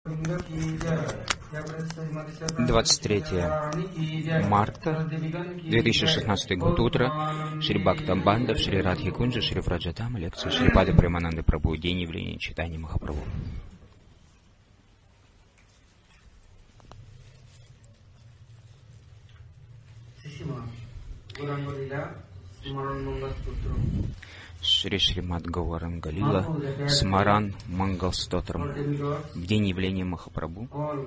23 марта 2016 год, утро. Шри Бхактабандав, Шри Радхи Кунджа, Шри Враджадама, лекция Шри Пады Премананды Прабху, день явления читания Махапрабху. Шри Шримад Гауранга Лила Смаран Мангал Стотрам. В день явления Махапрабху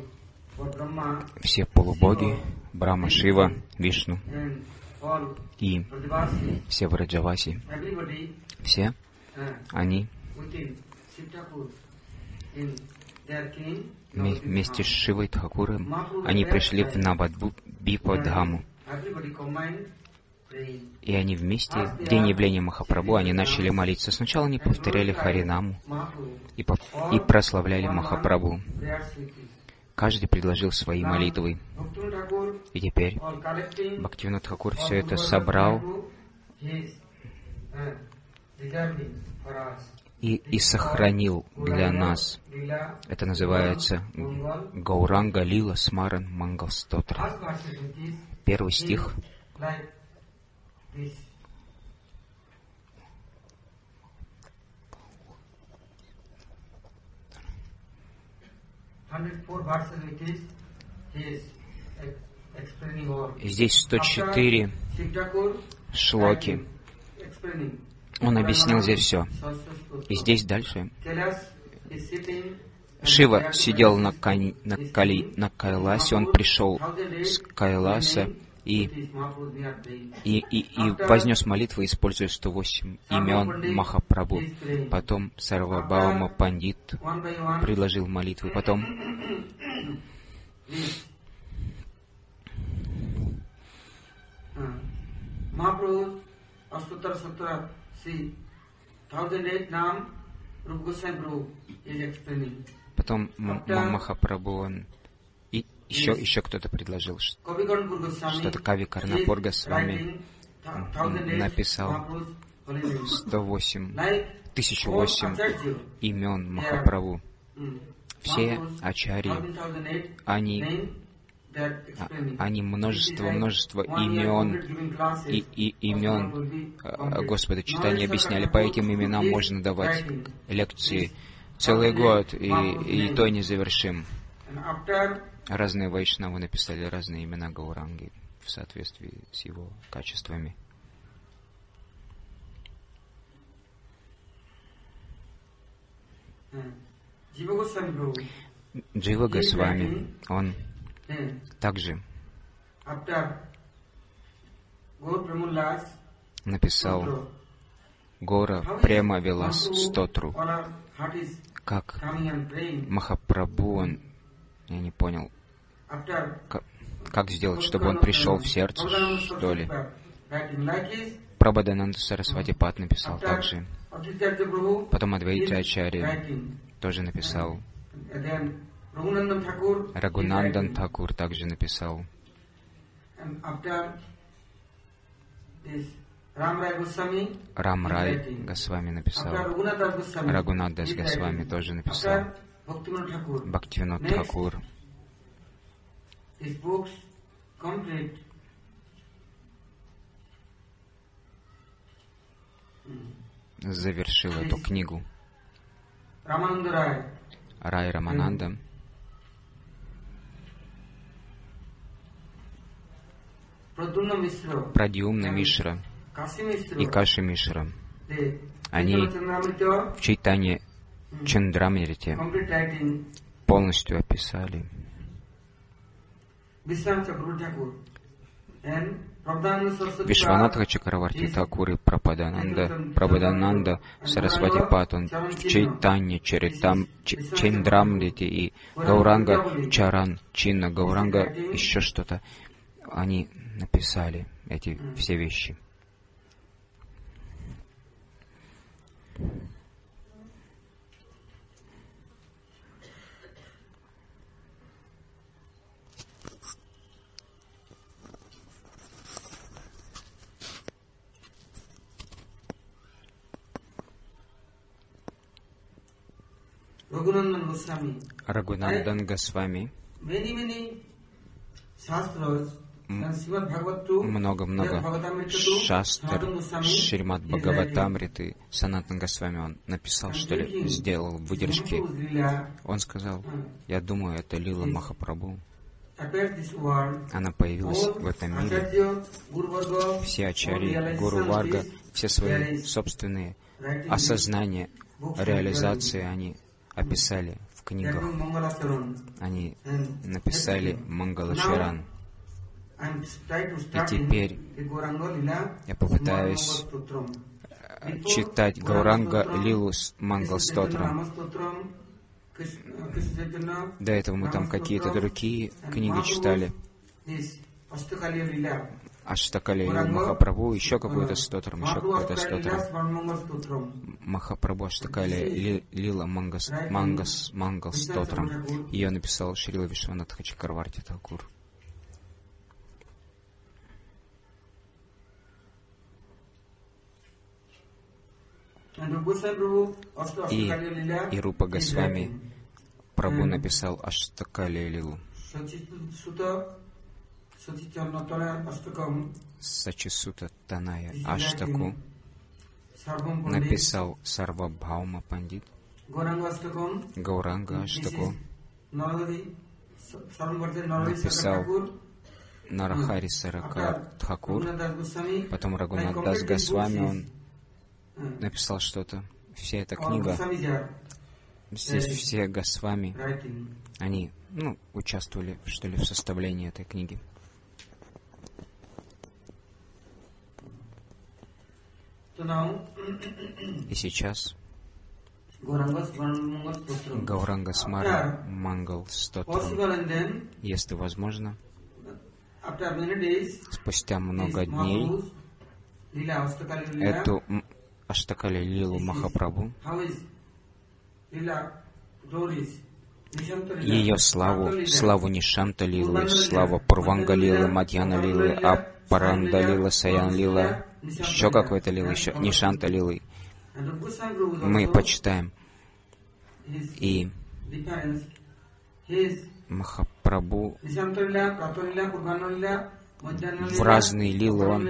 все полубоги, Брахма, Шива, Вишну и все Враджаваси, все они вместе с Шивой Тхакуром, они пришли в Навадвипа-дхаму. И они вместе, в день явления Махапрабху, они начали молиться. Сначала они повторяли Харинаму и прославляли Махапрабху. Каждый предложил свои молитвы. И теперь Бхактивинода Тхакур все это собрал и сохранил для нас. Это называется Гауранга Лила Смаран Мангал Стотра. Первый стих. Здесь 104 шлоки. Он объяснил здесь все. И здесь дальше. Шива сидел на Кайласе, он пришел с Кайласа и вознес молитву, используя 108 имен Махапрабху. Потом Сарвабхаума Пандит предложил молитву. Потом Махапрабху, он еще кто-то предложил что-то. Кави Карнапур Госвами написал 1008 имен Махапрабху. Все ачарьи, они множество имен и имен Господа Чайтаньи объясняли. По этим именам можно давать лекции целый год, и то не завершим. Разные вайшнавы написали разные имена Гауранги в соответствии с его качествами. Джива Госвами, он также написал Гора Према Вилас Стотру. Как Махапрабху, он, я не понял, как сделать, чтобы он пришел в сердце, что ли? Прабхадананда Сарасвати Пад написал также. Потом Адвайта Ачарья тоже написал. Рагунандан Тхакур также написал. Рам Рай Госвами написал. Рагунат Дас Госвами тоже написал. Бхактивинод Тхакур. Завершил эту книгу. Рай Рамананда Прадьюмна Мишра и Каши Мишра. Они в Чайтанье Чандрамрите полностью описали. Вишванатха Чакраварти Тхакур и Прабхадананда Сарасвати Пад, он в Чайтанье Чандрамрите и Гауранга Чаран Чинна, Гауранга еще что-то. Они написали эти все вещи. Рагунандан Госвами много-много шастр, Шримад Бхагаватамриты, Санатан Госвами, он написал, что ли, сделал выдержки. Он сказал, я думаю, это Лила Махапрабху. Она появилась в этом мире. Все ачарьи, Гуру Варга, все свои собственные осознания, реализации они описали в книгах. Они написали Мангалачаран. И теперь я попытаюсь читать Гауранга Лилу с Мангал-стотром. До этого мы там какие-то другие книги читали. Аштакали Лилу Махапрабху, еще какой-то стотром, еще какой-то стотром. Махапрабху Аштакали Лила Мангал-стотром. Ее написал Шрила Вишванатха Чакраварти Такур. И Рупа Госвами Прабху написал Аштакали Лилу. Сачисута Таная Аштаку написал Сарвабхаума Пандит. Гауранга Аштаку написал Нарахари Саракар Тхакур. Потом Рагунат Дас Госвами, он написал что-то. Вся эта книга, здесь все Госвами, они, участвовали, что ли, в составлении этой книги. И сейчас Гауранга Смара Мангал Стотрам, если возможно, спустя много дней эту Аштакали Лилу Махапрабху, ее славу Нишанта Лилы, славу Пурванга Лилы, Мадьяна Лилы, Апаранда Лила, Саян Лила, еще какой-то Лилы, еще Нишанта Лилы мы почитаем. И Махапрабху в разные лилы он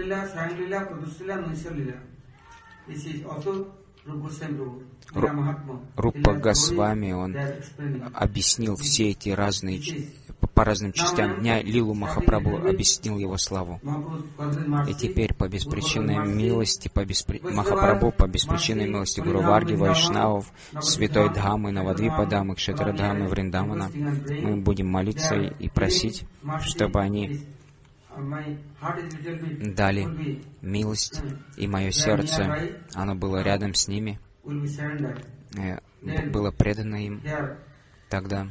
Рупа Госвами, он объяснил все эти разные, по разным частям дня Лилу Махапрабху, объяснил его славу. И теперь по беспричинной милости, Махапрабху, по беспричинной милости Гуру Варги, Вайшнавов, Святой Дхамы, Навадвипа Дхамы, Кшетра Дхамы, Вриндавана, мы будем молиться и просить, чтобы они дали милость, и мое сердце, оно было рядом с ними, было предано им тогда.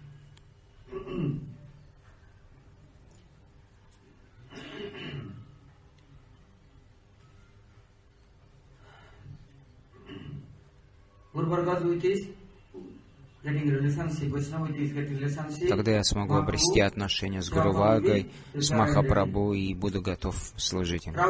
Тогда я смогу обрести отношения с Гуру Варгой, с Махапрабху и буду готов служить им.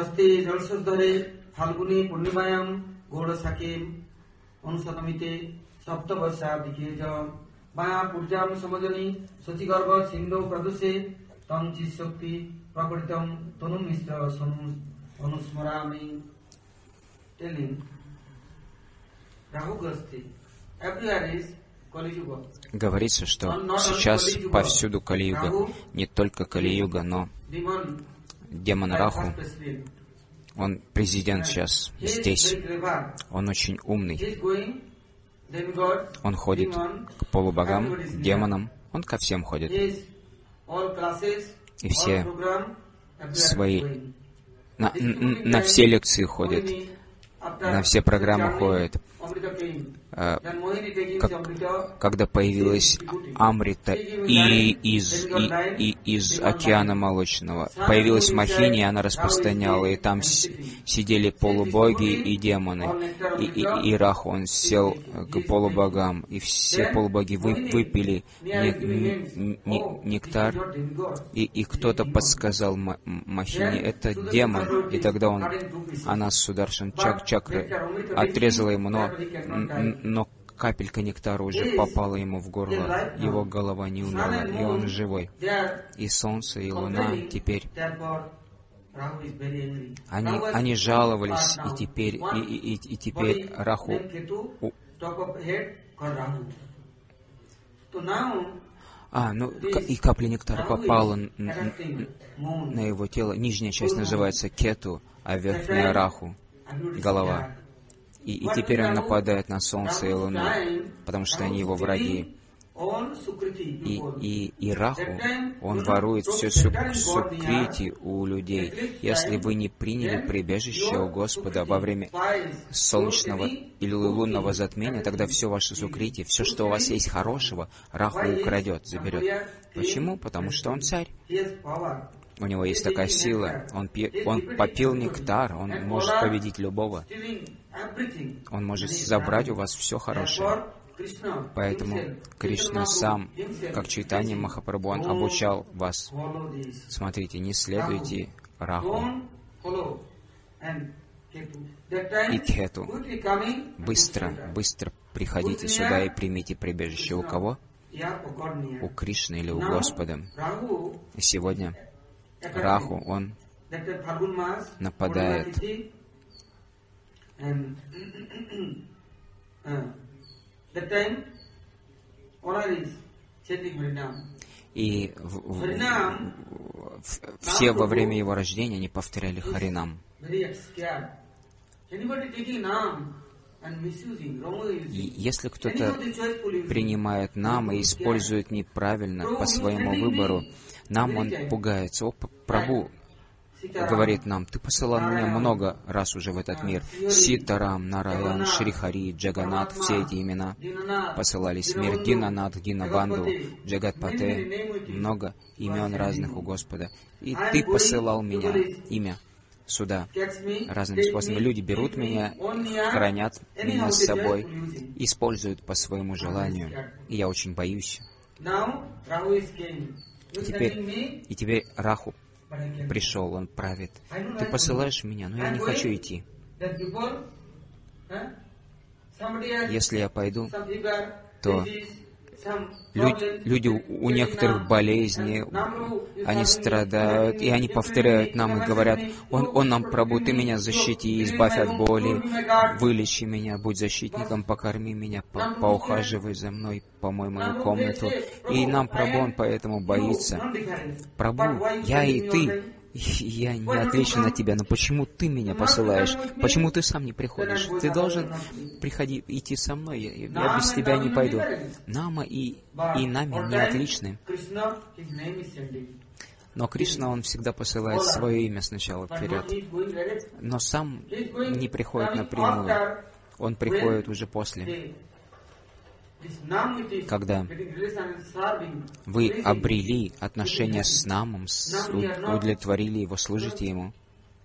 Говорится, что сейчас повсюду Кали-юга, не только Кали-юга, но демон Раху, он президент сейчас здесь, он очень умный, он ходит к полубогам, к демонам, он ко всем ходит, и все свои, на все лекции ходит, на все программы ходит. Когда появилась Амрита из океана молочного, появилась Махини, и она распространяла, и там сидели полубоги и демоны, и Раху, он сел к полубогам, и все полубоги выпили нектар, и кто-то подсказал Махини, это демон, и тогда она Сударшан Чакры отрезала ему, но капелька нектара уже попала ему в горло, его голова не умерла, и он живой. И солнце, и луна теперь, они жаловались, и теперь Раху и капля нектара попала на его тело. Нижняя часть называется Кету, а верхняя Раху, голова. И теперь он нападает на солнце и луну, потому что они его враги. И Раху, он ворует все сукрити у людей. Если вы не приняли прибежище у Господа во время солнечного или лунного затмения, тогда все ваше сукрити, все, что у вас есть хорошего, Раху украдет, заберет. Почему? Потому что он царь. У него есть такая сила. Он попил нектар, он может победить любого. Он может забрать у вас все хорошее. Поэтому Кришна сам, как Чайтанья Махапрабху, он обучал вас. Смотрите, не следуйте Раху и Кету. Быстро приходите сюда и примите прибежище. У кого? У Кришны или у Господа. И сегодня Раху, он нападает. И все во время его рождения они повторяли Харинам. И если кто-то принимает нам и использует неправильно по своему выбору, нам он пугается. О, Прабху говорит нам: ты посылал меня много раз уже в этот мир. Ситарам, Нараян, Шри Хари, Джаганат, все эти имена посылались в мир. Динанат, Динабанду, Джагатпате, много имен разных у Господа. И ты посылал меня, имя, сюда, разными способами. Люди берут меня, хранят меня с собой, используют по своему желанию. И я очень боюсь. И теперь Раху пришел, он правит. Ты посылаешь меня, но я не хочу идти. Если я пойду, то люди, у некоторых болезни, они страдают, и они повторяют нам и говорят: Он нам, Прабху, ты меня защити, избавь от боли, вылечи меня, будь защитником, покорми меня, поухаживай за мной, помой мою комнату. И нам, Прабху, он поэтому боится. Прабху, я и ты, я не отличен от тебя, но почему ты меня посылаешь? Почему ты сам не приходишь? Ты должен идти со мной, я без тебя не пойду. Нама и нами не отличны. Но Кришна, он всегда посылает свое имя сначала вперед. Но сам не приходит напрямую. Он приходит уже после. Когда вы обрели отношения с Намом, удовлетворили его, служите ему,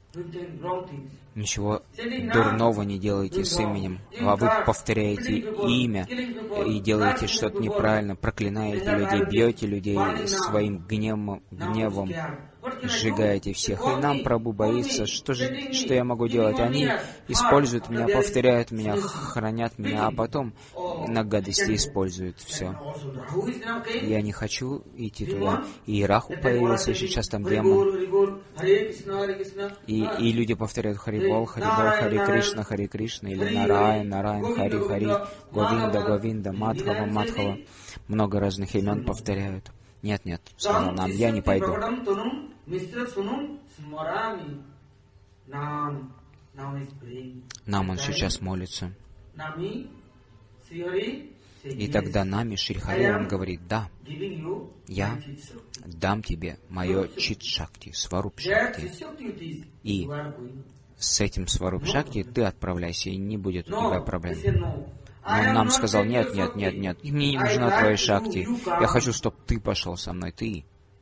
ничего дурного не делайте с именем, а вы повторяете имя и делаете что-то неправильно, проклинаете людей, бьете людей своим гневом, сжигаете всех. И нам, Прабху, боится, что я могу делать? Они используют меня, повторяют меня, хранят меня, а потом на гадости используют все. Я не хочу идти туда. И Раху появился, сейчас там демон. И люди повторяют Харибол, Харибол, Хари Кришна, или Нараян, Хари Хари, Говинда, Мадхава, Мадхава. Много разных имен повторяют. Нет, сказал нам, я не пойду. Нам он сейчас молится. И тогда нами Шри Хари, он говорит: да, я дам тебе мое Чит-Шакти, Сваруб-Шакти. И с этим Сваруб-Шакти ты отправляйся, и не будет у тебя проблем. Он нам сказал: нет, мне не нужна твоя Шакти. Я хочу, чтобы ты пошел со мной, ты.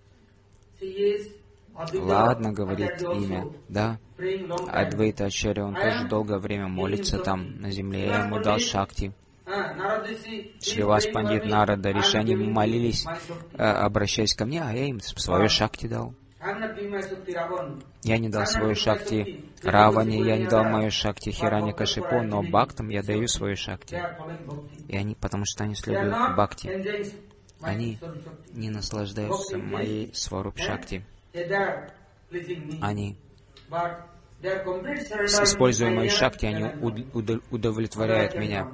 Ладно, говорит имя, да. Адвайта Ачарья, он тоже долгое время молится там, на земле. Я ему дал Шакти. Шривас Пандит, Нарада, Риши, они молились, обращаясь ко мне, а я им свою Шакти дал. Я не дал свою шакти Раване, я не дал мою шакти Хираньякашипу, но бхактам я даю свою шакти. И они, потому что они следуют бхакти, они не наслаждаются моей сваруп шакти. Они, используя мою шакти, они удовлетворяют меня.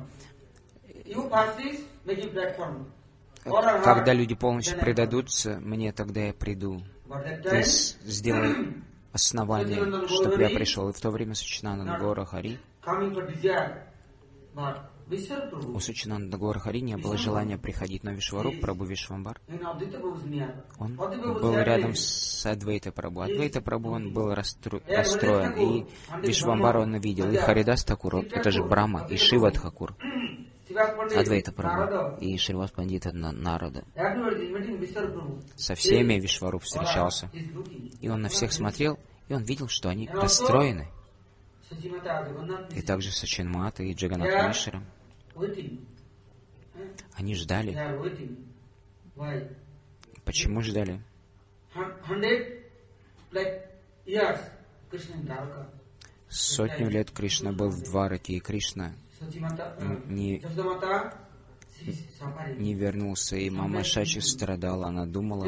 Когда люди полностью предадутся мне, тогда я приду. Ты сделай основание, чтобы я пришел. И в то время Саччинанда Гаура Хари, у Саччинанда Гаура Хари не было желания приходить, но Вишваруп Прабху Вишвамбар, он был рядом с Адвайта Прабху. Адвайта Прабху, он был расстроен, и Вишвамбар он видел, и Харидас Такур, это же Брахма, и Шива Тхакур, Адвайта Прабху и Шривас Пандита Нарада. Со всеми Вишваруп встречался. И он на всех смотрел, и он видел, что они расстроены. И также Сачинмата и Джаганнат Мишра. Они ждали. Почему ждали? 100 лет Кришна был в Двараке, и Кришна не вернулся, и мама Шачи страдала, она думала,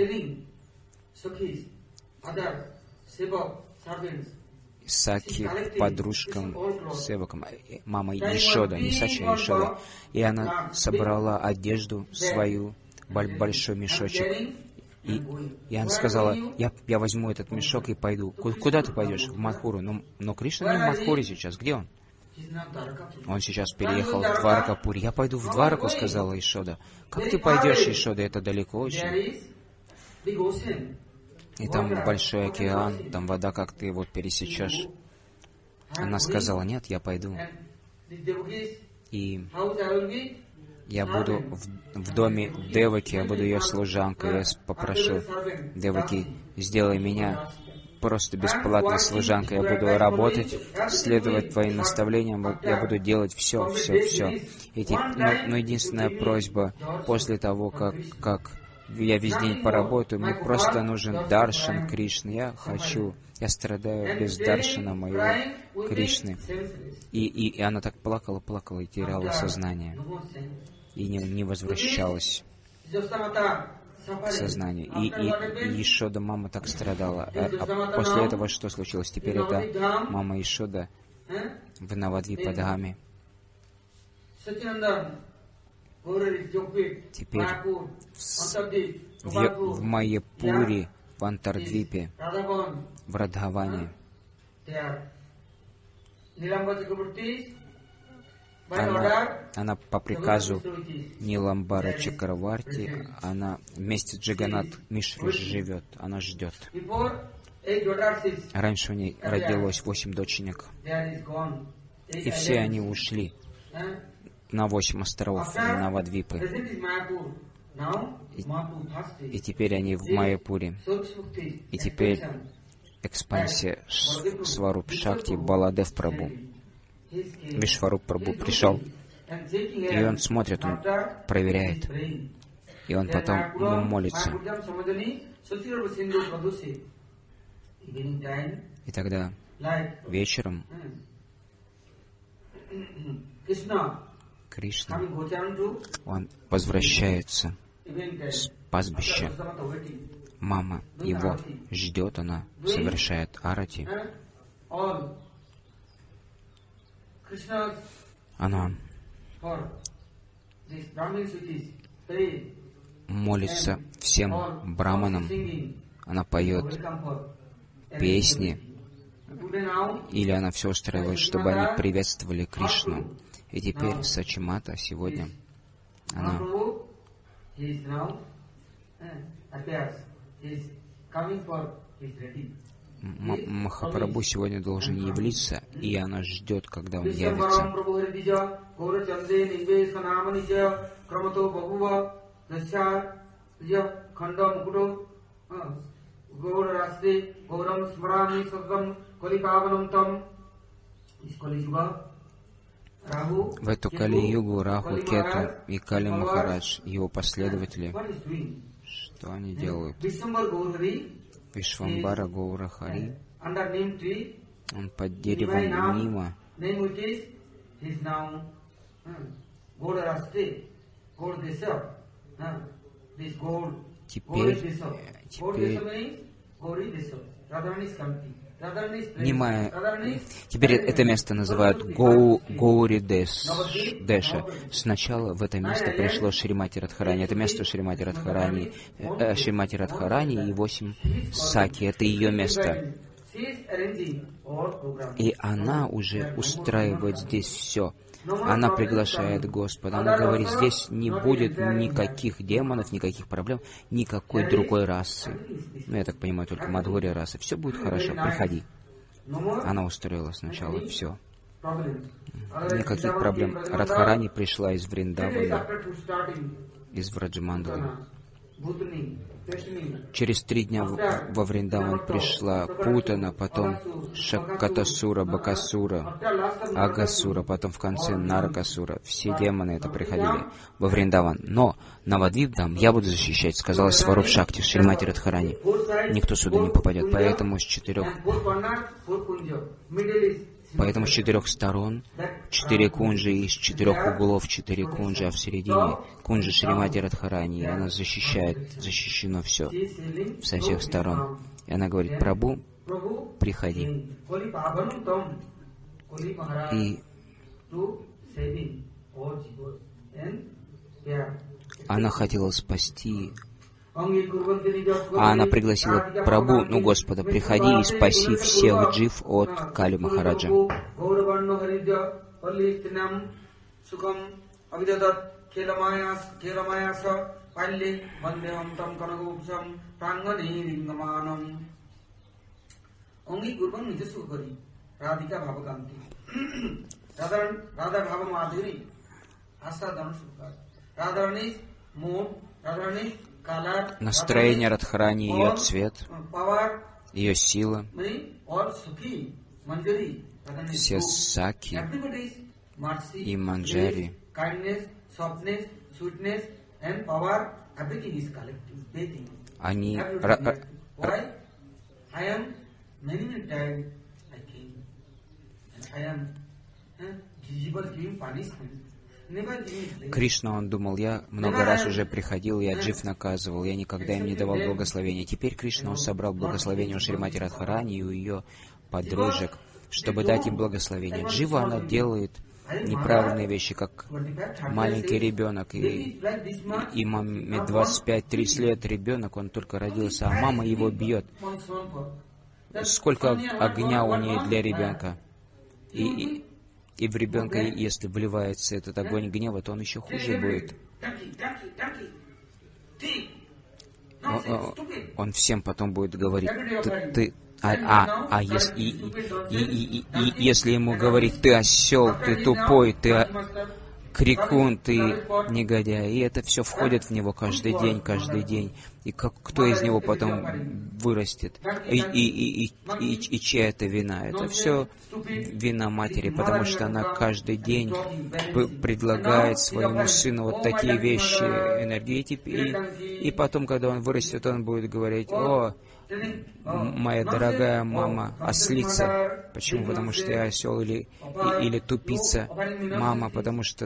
Саки, подружкам, севакам, мама Ешода, не Сачи, а Ешода, и она собрала одежду свою, большой мешочек, и она сказала, я возьму этот мешок и пойду. Куда ты пойдешь? В Мадхуру. Но Кришна не в Мадхуре сейчас, где он? Он сейчас переехал в Дваракапур. Я пойду в Двараку, сказала Ешода. Как ты пойдешь, Ешода? Это далеко очень. И там большой океан, там вода, как ты его пересечешь. Она сказала, нет, я пойду. И я буду в доме Деваки, я буду ее служанкой. Я попрошу Деваки, сделай меня просто бесплатной служанкой. Я буду работать, следовать твоим наставлениям, я буду делать все. Но единственная просьба, после того, как я весь день поработаю, мне просто нужен даршан Кришны. Я страдаю без даршана моего Кришны. И она так плакала и теряла сознание. И не возвращалась к сознанию. И Ешода, мама, так страдала. А после этого что случилось? Теперь это мама Ешода в Навадвипадхаме. Теперь в Майяпуре, в Антардвипе, в Радхаване, она по приказу Ниламбара Чакраварти, она вместе с Джаганнат Мишрой живет, она ждет. Раньше у ней родилось 8 доченек, и все они ушли на 8 островов Навадвипы. И теперь они в Майяпуре. И теперь экспансия Сваруп Шакти Баладев Прабху. Вишваруп Прабху пришел, и он смотрит, он проверяет, и он потом молится. И тогда вечером Кришна, он возвращается с пастбища. Мама его ждет, она совершает арати. Она молится всем браманам, она поет песни, или она все устраивает, чтобы они приветствовали Кришну. И теперь Сачимата сегодня, она Махапрабху сегодня должен явиться, и она ждет, когда он явится. В эту Кали-югу Раху, Кету и Кали Махарадж, его последователи, что они делают? Вишвамбара Гаура Хари, он под деревом Нима. Теперь это место называют Гаури Деша. Сначала в это место пришло Шримати Радхарани. Это место Шримати Радхарани и 8 саки. Это ее место. И она уже устраивает здесь все. Она приглашает Господа. Она говорит, здесь не будет никаких демонов, никаких проблем, никакой другой расы. Ну, я так понимаю, только Мадхурья раса. Все будет хорошо, приходи. Она устроила сначала все. Никаких проблем. Радхарани пришла из Вриндавана, из Враджамандалы. Через 3 дня во Вриндаван пришла Путана, потом Шакатасура, Бакасура, Агасура, потом в конце Наракасура. Все демоны это приходили во Вриндаван. Но Навадвипдам я буду защищать, сказала Сваруб Шакти, Шримати Радхарани. Никто сюда не попадет, поэтому с 4 сторон 4 кунджи, и с 4 углов 4 кунджи, а в середине кунджи Шримати Радхарани. И она защищено все со всех сторон. И она говорит, Прабху, приходи. И она хотела спасти. А она пригласила Прабху, Господа, приходи и спаси всех джив от Кали Махараджа. Настроение Радхарани, ее цвет, ее сила, все саки и манджари. Они Кришна, он думал, я много раз уже приходил, я джив наказывал, я никогда им не давал благословения. Теперь Кришна, он собрал благословение у Шримати Радхарани и у ее подружек, чтобы дать им благословение. Джива, она делает неправильные вещи, как маленький ребенок. И маме 25-30 лет ребенок, он только родился, а мама его бьет. Сколько огня у нее для ребенка. И в ребенка, если вливается этот огонь гнева, то он еще хуже будет. Он всем потом будет говорить, если ему говорить, ты осел, ты тупой, ты крикун, ты негодяй, и это все входит в него каждый день. И кто из него потом вырастет? И чья это вина? Это все вина матери, потому что она каждый день предлагает своему сыну вот такие вещи, энергии. И потом, когда он вырастет, он будет говорить, о, моя дорогая мама, ослица. Почему? Потому что я осел или тупица. Мама, потому что...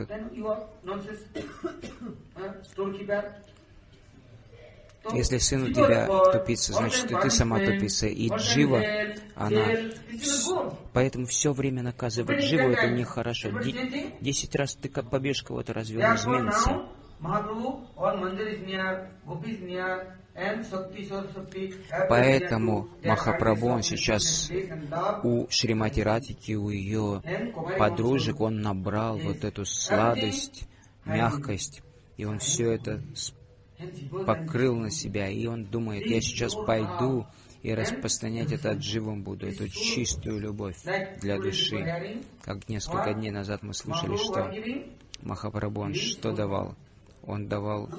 Если сын у тебя тупица, значит, и ты сама тупица. И джива, она... Поэтому все время наказывать дживу, это нехорошо. 10 раз ты как побежишь кого-то развел, изменится. Поэтому Махапрабху, он сейчас у Шримати Радхики, у ее подружек, он набрал вот эту сладость, мягкость, и он все это покрыл на себя, и он думает, я сейчас пойду и распространять это дживом буду, эту чистую любовь для души. Как несколько дней назад мы слушали, что Махапрабху, он что давал? Он давал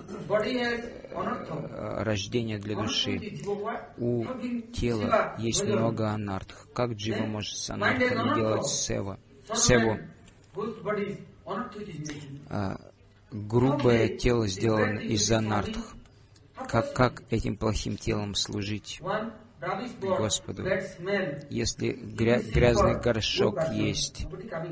рождение для души. У тела есть много анартх. Как джива может с анартхами делать севу? Грубое тело сделано из анартх. Как этим плохим телом служить Господу. Если грязный горшок есть,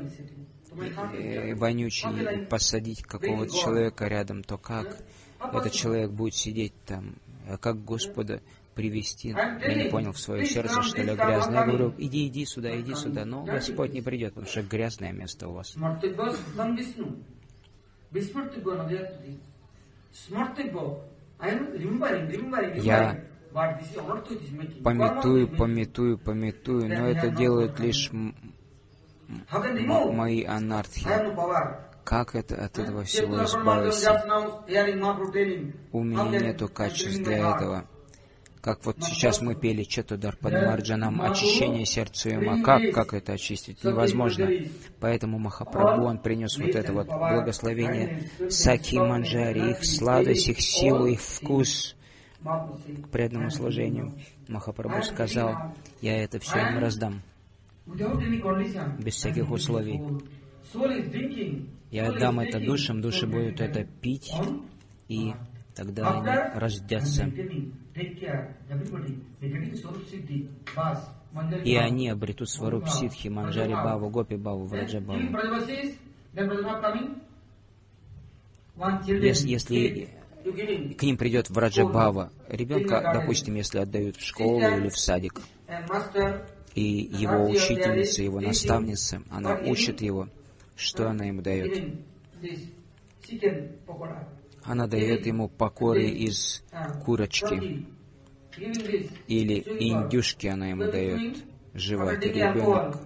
вонючий, посадить какого-то человека рядом, то как этот человек будет сидеть там? А как Господа привести, я не понял, в свое сердце, что ли, грязное? Я говорю, иди сюда, но Господь не придет, потому что грязное место у вас. Я пометую, но это делают лишь мои анархи. Как это от этого всего избавиться? У меня нету качеств для этого. Как вот сейчас мы пели Четудар-Пад Марджанам, очищение сердца и ума. Как это очистить? Невозможно. Поэтому Махапрабху, он принес вот это вот благословение Саки Манджари, их сладость, их силу, их вкус к преданному служению. Махапрабху сказал, я это все им раздам, без всяких условий. Я отдам это душам, души будут это пить, и тогда они рождятся. И они обретут Сваруб Сидхи, Манджари Баву, Гопи Баву, Враджа Баву. Если к ним придет Враджа Бава, ребенка, допустим, если отдают в школу или в садик, и его учительница, его наставница, она учит его, что она ему дает? Она дает ему покоры из курочки или индюшки она ему дает жевать. И ребенок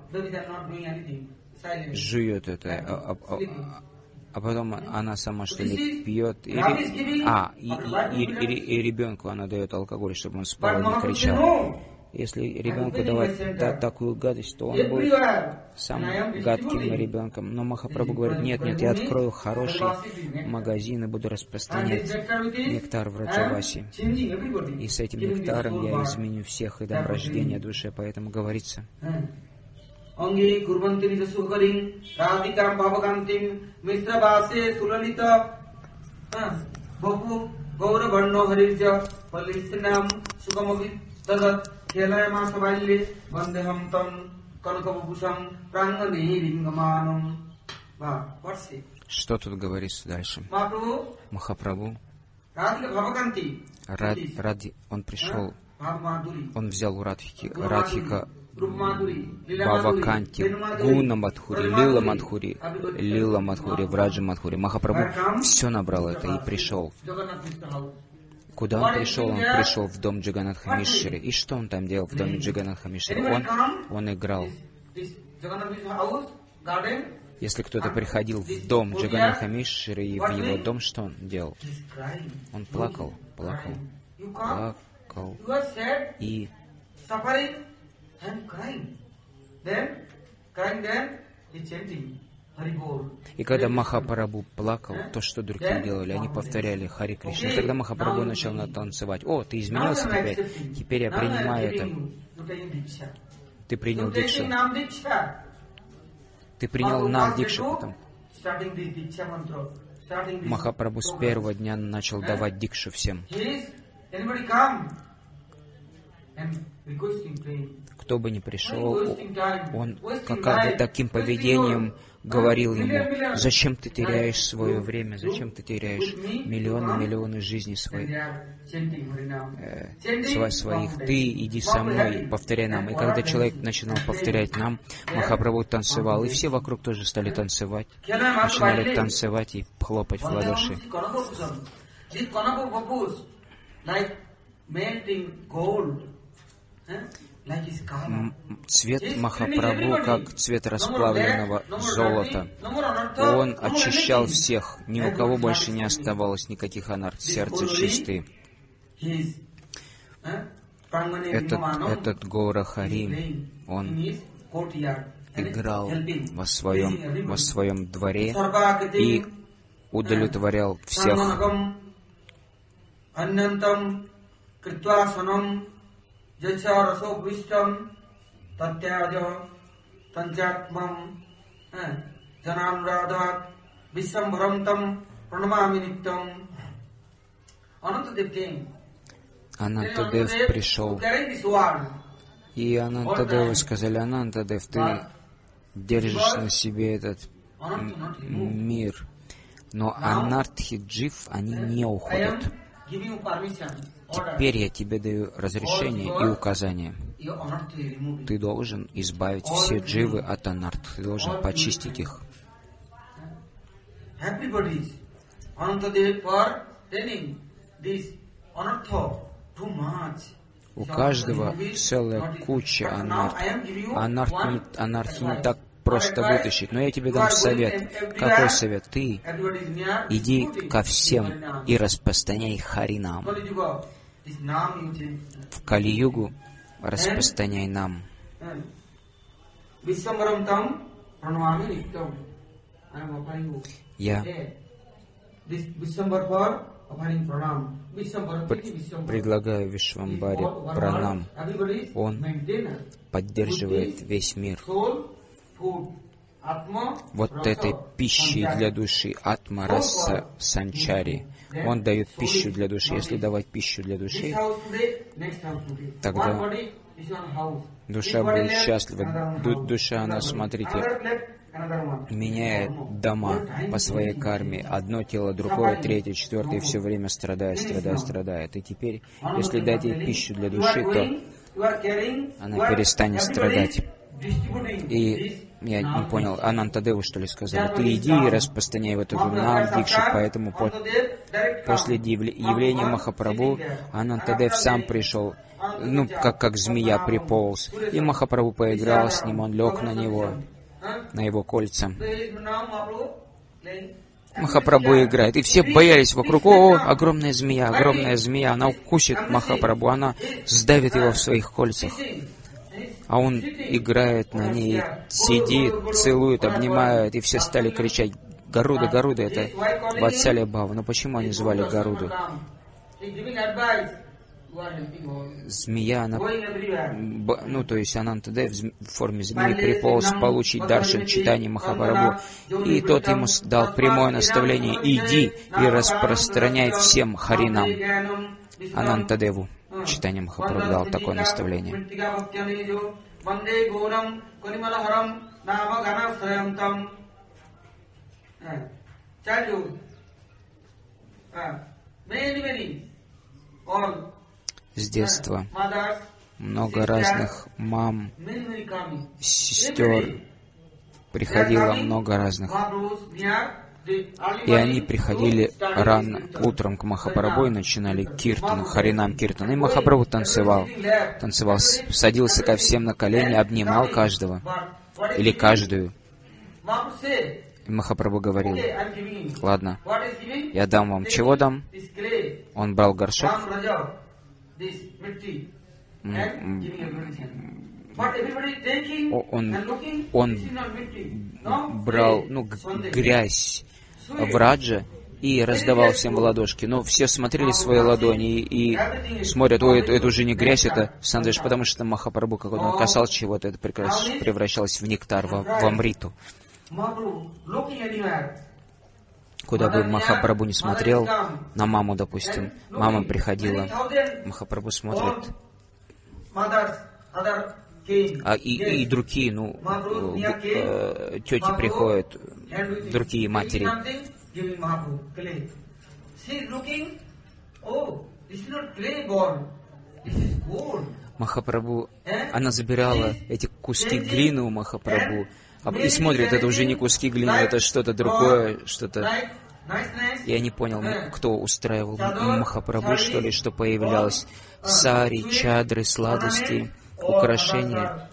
жует это, а потом она сама что ли пьет. И ребенку она дает алкоголь, чтобы он спал и не кричал. Если ребенку давать такую гадость, то он будет самым гадким ребенком. Но Махапрабху говорит, нет, я открою хороший магазин и буду распространять нектар Враджаваси. И с этим нектаром я изменю всех и дам рождение душе. Поэтому говорится, что тут говорится дальше? Махапрабху, он пришел, он взял у Радхика Баваканти, Гуна Мадхури, Лила Мадхури, Враджа Мадхури. Махапрабху все набрал это и пришел. Куда он пришел? Он пришел в дом Джаганатха Мишры. И что он там делал в доме Джаганатха Мишры? Он играл. Если кто-то приходил в дом Джаганатха Мишры и в его дом, что он делал? Он плакал. И когда Махапрабху плакал, то, что другие делали, они повторяли Хари Кришна. И тогда Махапрабху начал танцевать. О, ты изменился опять? Теперь я принимаю это. Ты принял дикшу. Ты принял нам дикшу потом. Махапрабху с первого дня начал давать дикшу всем. Кто бы ни пришел, он таким поведением говорил ему, зачем ты теряешь свое время, зачем ты теряешь миллионы жизней своих, ты иди со мной, повторяй нам. И когда человек начинал повторять нам, Махапрабху танцевал, и все вокруг тоже стали танцевать, начинали танцевать и хлопать в ладоши. Цвет Махапрабху, как цвет расплавленного золота. Он очищал всех, ни у кого больше не оставалось никаких анарх, сердце чистые. Этот Гаура Хари, он играл во своем дворе и удовлетворял всех. Анантадев пришел, и Анантадеву сказали: Анантадев, ты держишь на себе этот мир, но анартхи джив, они не уходят. Теперь я тебе даю разрешение и указание. Ты должен избавить все дживы от анарт, ты должен почистить их. У каждого целая куча анарт. Анархи не так просто вытащить. Но я тебе дам совет. Какой совет? Ты иди ко всем и распространяй Харинам. В Кали-югу распространяй нам. Я предлагаю Вишвамбаре пранам. Он поддерживает весь мир. Вот этой пищей для души, Атма Раса Санчари. Он дает пищу для души. Если давать пищу для души, тогда душа будет счастлива. Душа, она, смотрите, меняет дома по своей карме. Одно тело, другое, третье, четвертое, и все время страдает. И теперь, если дать ей пищу для души, то она перестанет страдать. И я не понял, Анантадеву, что ли, сказали: ты иди и распространяй вот эту нам-дикшу. Поэтому после явления Махапрабху Анантадев сам пришел, как змея приполз. И Махапрабху поиграл с ним, он лег на него, на его кольца. Махапрабху играет, и все боялись вокруг: о, огромная змея, она укусит Махапрабху, она сдавит его в своих кольцах. А он играет на ней, сидит, целует, обнимает, и все стали кричать: Гаруда, это Ватсалия Бхава. Но почему они звали Гаруду? Змея, она, то есть Анантадев в форме змеи приполз получить даршан читания Махапрабху, и тот ему дал прямое наставление: иди и распространяй всем Харинам. Анантадеву читание Махапрабху дал такое наставление. С детства много разных мам, сестер приходило, много разных. И они приходили рано утром к Махапрабху и начинали киртан, Харинам киртан. И Махапрабху танцевал, садился ко всем на колени, обнимал каждого или каждую. И Махапрабху говорил: ладно, я дам вам. Чего дам? Он брал горшок, он брал грязь в раджа и раздавал всем в ладошки. Но все смотрели свои ладони и смотрят: ой, это уже не грязь, это сандвич, потому что Махапрабху, как он касался чего-то, это превращалось в нектар, в амриту. Куда бы Махапрабху не смотрел, на маму, допустим, мама приходила, Махапрабху смотрит, и другие, тети приходят, другие матери. Махапрабху, она забирала эти куски глины у Махапрабху, и смотрит: это уже не куски глины, это что-то другое, что-то. Я не понял, кто устраивал Махапрабху, что ли, что появлялось сари, чадры, сладости, украшения.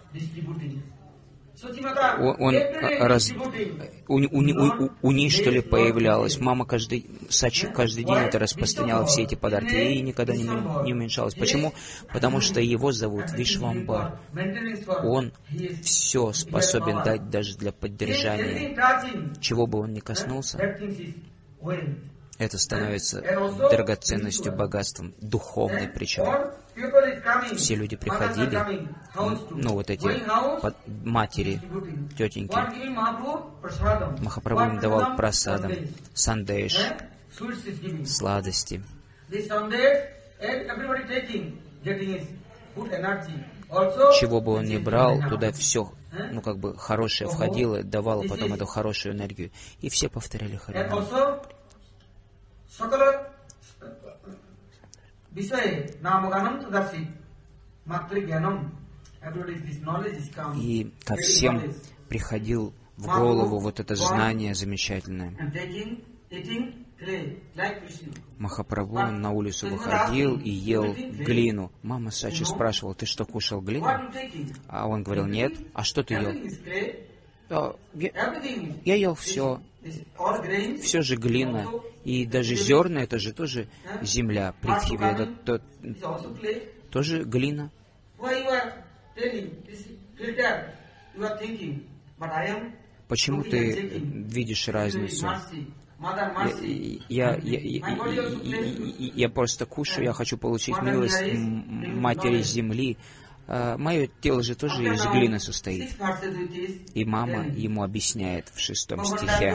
У ней, что ли, появлялось. Мама каждый день это распространяла, все эти подарки, и никогда не уменьшалась. Почему? Потому что его зовут Вишвамбар. Он все способен дать даже для поддержания. Чего бы он ни коснулся, это становится драгоценностью, богатством, духовной причем. Все люди приходили, вот эти матери, тетеньки. Махапрабху им давал прасадам, сандеш, сладости. Чего бы он ни брал, туда все, хорошее входило, давало потом эту хорошую энергию. И все повторяли Харинам. И ко всем приходил в голову вот это знание замечательное. Махапрабху на улицу выходил и ел глину. Мама Сачи спрашивала: ты что, кушал глину? А он говорил: нет. А что ты ел? Я ел все. Все же глина. И даже зерна, это же тоже земля. Притхиви, это тоже глина. Почему ты видишь разницу? Я просто кушаю, я хочу получить милость Матери Земли. Мое тело же тоже из глины состоит. И мама ему объясняет в 6 стихе.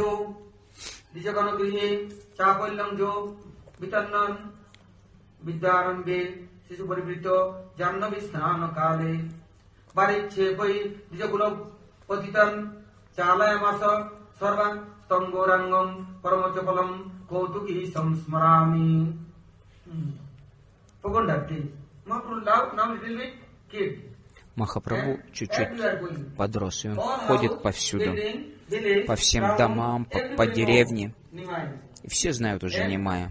Махапрабху чуть-чуть подрос, и он ходит повсюду, по всем домам, по деревне. И все знают уже Нимая.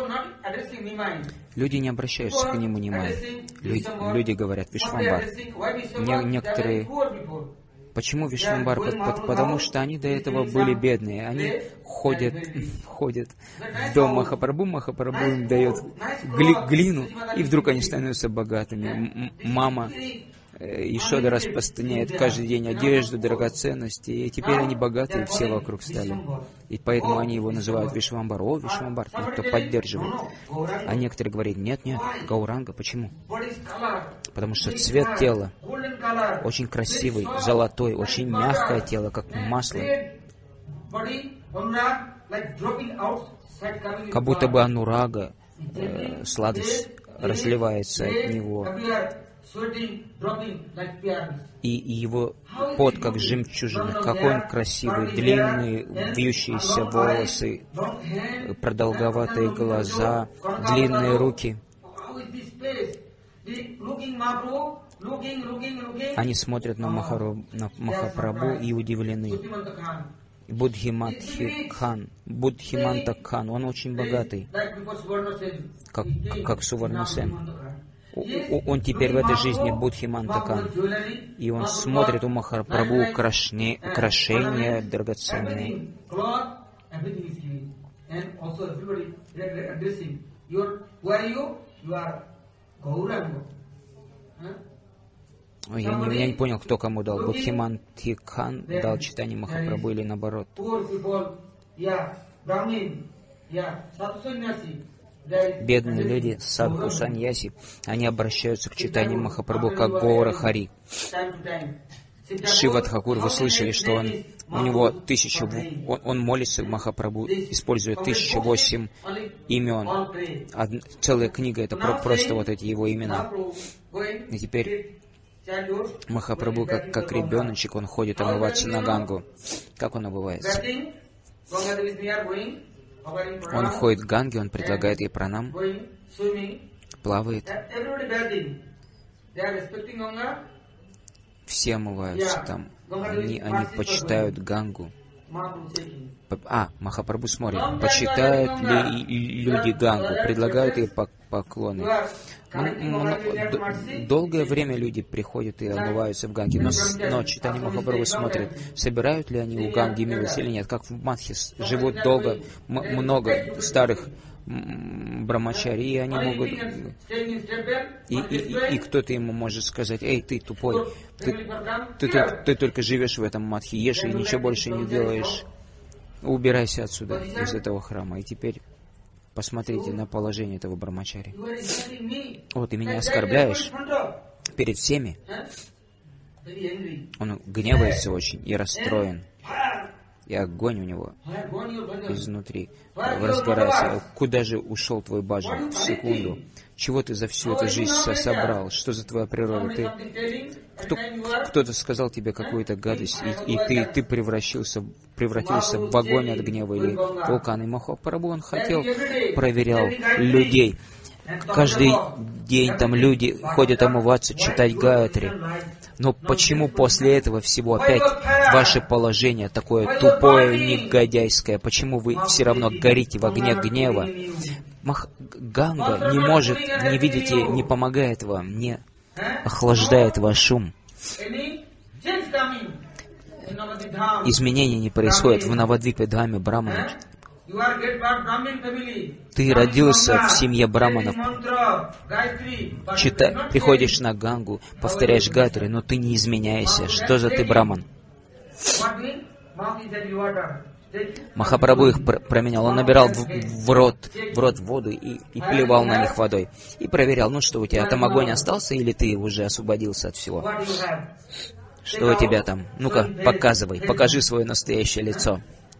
Люди не обращаются к нему Нимая. Люди говорят: Вишвамбар. Некоторые... Почему Вишвамбар? Потому что они до этого были бедные. Они ходят в дом Махапрабху, Махапрабху им дает глину, и вдруг они становятся богатыми. Мама Ишода распространяет каждый день одежду, драгоценности, и теперь они богатые, все вокруг стали. И поэтому они его называют Вишвамбар. О, Вишвамбар, кто поддерживает. А некоторые говорят: нет, Гауранга. Почему? Потому что цвет тела очень красивый, золотой, очень мягкое тело, как масло. Как будто бы анурага, сладость разливается от него. И его пот, как жемчужина. Какой он красивый, длинные, вьющиеся волосы, продолговатые глаза, длинные руки. Они смотрят на Махапрабху и удивлены. Будхиманта Кхан, он очень богатый, как Суварнасен. Он теперь в этой жизни Будхиманта Кхан. И он смотрит у Махапрабху украшения драгоценные. Ой, я не понял, кто кому дал. Будхиманти Кхан дал читание Махапрабху или наоборот. Бедные люди, садху, саньяси, они обращаются к читанию Махапрабху как Гаура Хари. Шива Тхакур, вы слышали, что у него он молится Махапрабху, используя 1008 имен. Целая книга, это просто вот эти его имена. И теперь Махапрабху, как ребеночек, он ходит омываться на Гангу. Как он омывается? Он ходит к Ганге, он предлагает ей пранам, плавает. Все омываются там. Они почитают Гангу. Махапрабху смотрит, почитают ли люди Гангу, предлагают ей поклоны. Долгое время люди приходят и омываются в Ганге, но читание Махапрабху смотрит, собирают ли они у Ганги милость или нет. Как в Мадхе живут долго, много старых брамачари, и они могут... И кто-то ему может сказать: эй, ты тупой, ты только живешь в этом Мадхе, ешь и ничего больше не делаешь. Убирайся отсюда, из этого храма. И теперь посмотрите на положение этого брамачари. Вот, ты меня оскорбляешь перед всеми. Он гневается очень и расстроен. и огонь у него изнутри разгорается. Куда же ушел твой баджан в секунду? Чего ты за всю эту жизнь собрал? Что за твоя природа? Кто-то сказал тебе какую-то гадость, и ты превратился в огонь от гнева или вулкан. И Махапрабху, он проверял людей. Каждый день там люди ходят омываться, читать Гаятри. Но почему после этого всего опять ваше положение такое тупое, негодяйское? Почему вы все равно горите в огне гнева? Ганга не может, не видите, не помогает вам, не охлаждает ваш ум. Изменения не происходят в Навадвипе Дхаме Брахмана. Ты родился в семье браманов, приходишь на Гангу, повторяешь Гайатри, но ты не изменяешься. Что за ты браман? Махапрабху их променял. Он набирал в рот воду и плевал на них водой. И проверял, ну что у тебя, там огонь остался или ты уже освободился от всего? Что у тебя там? Ну-ка, покажи свое настоящее лицо.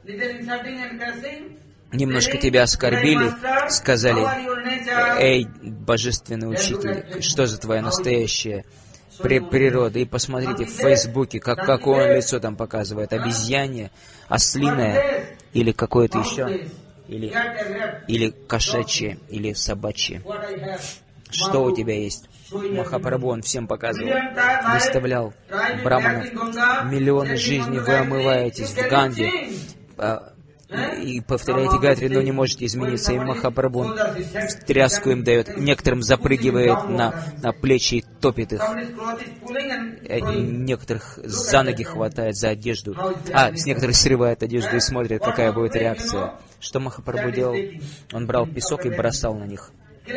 Немножко тебя оскорбили, сказали: эй, божественный учитель, что за твоя настоящая природа? И посмотрите в Фейсбуке, какое лицо там показывает. Обезьянье, ослиное, или какое-то еще, или кошачье, или собачье. Что у тебя есть? Махапрабху, он всем показывал, выставлял браманов. Миллионы жизней вы омываетесь в Ганге, и повторяете Гайатри, но не можете измениться. И Махапрабху тряску им дает, некоторым запрыгивает на плечи и топит их. Некоторых за ноги хватает, за одежду. С некоторых срывает одежду и смотрит, какая будет реакция. Что Махапрабху делал? Он брал песок и бросал на них.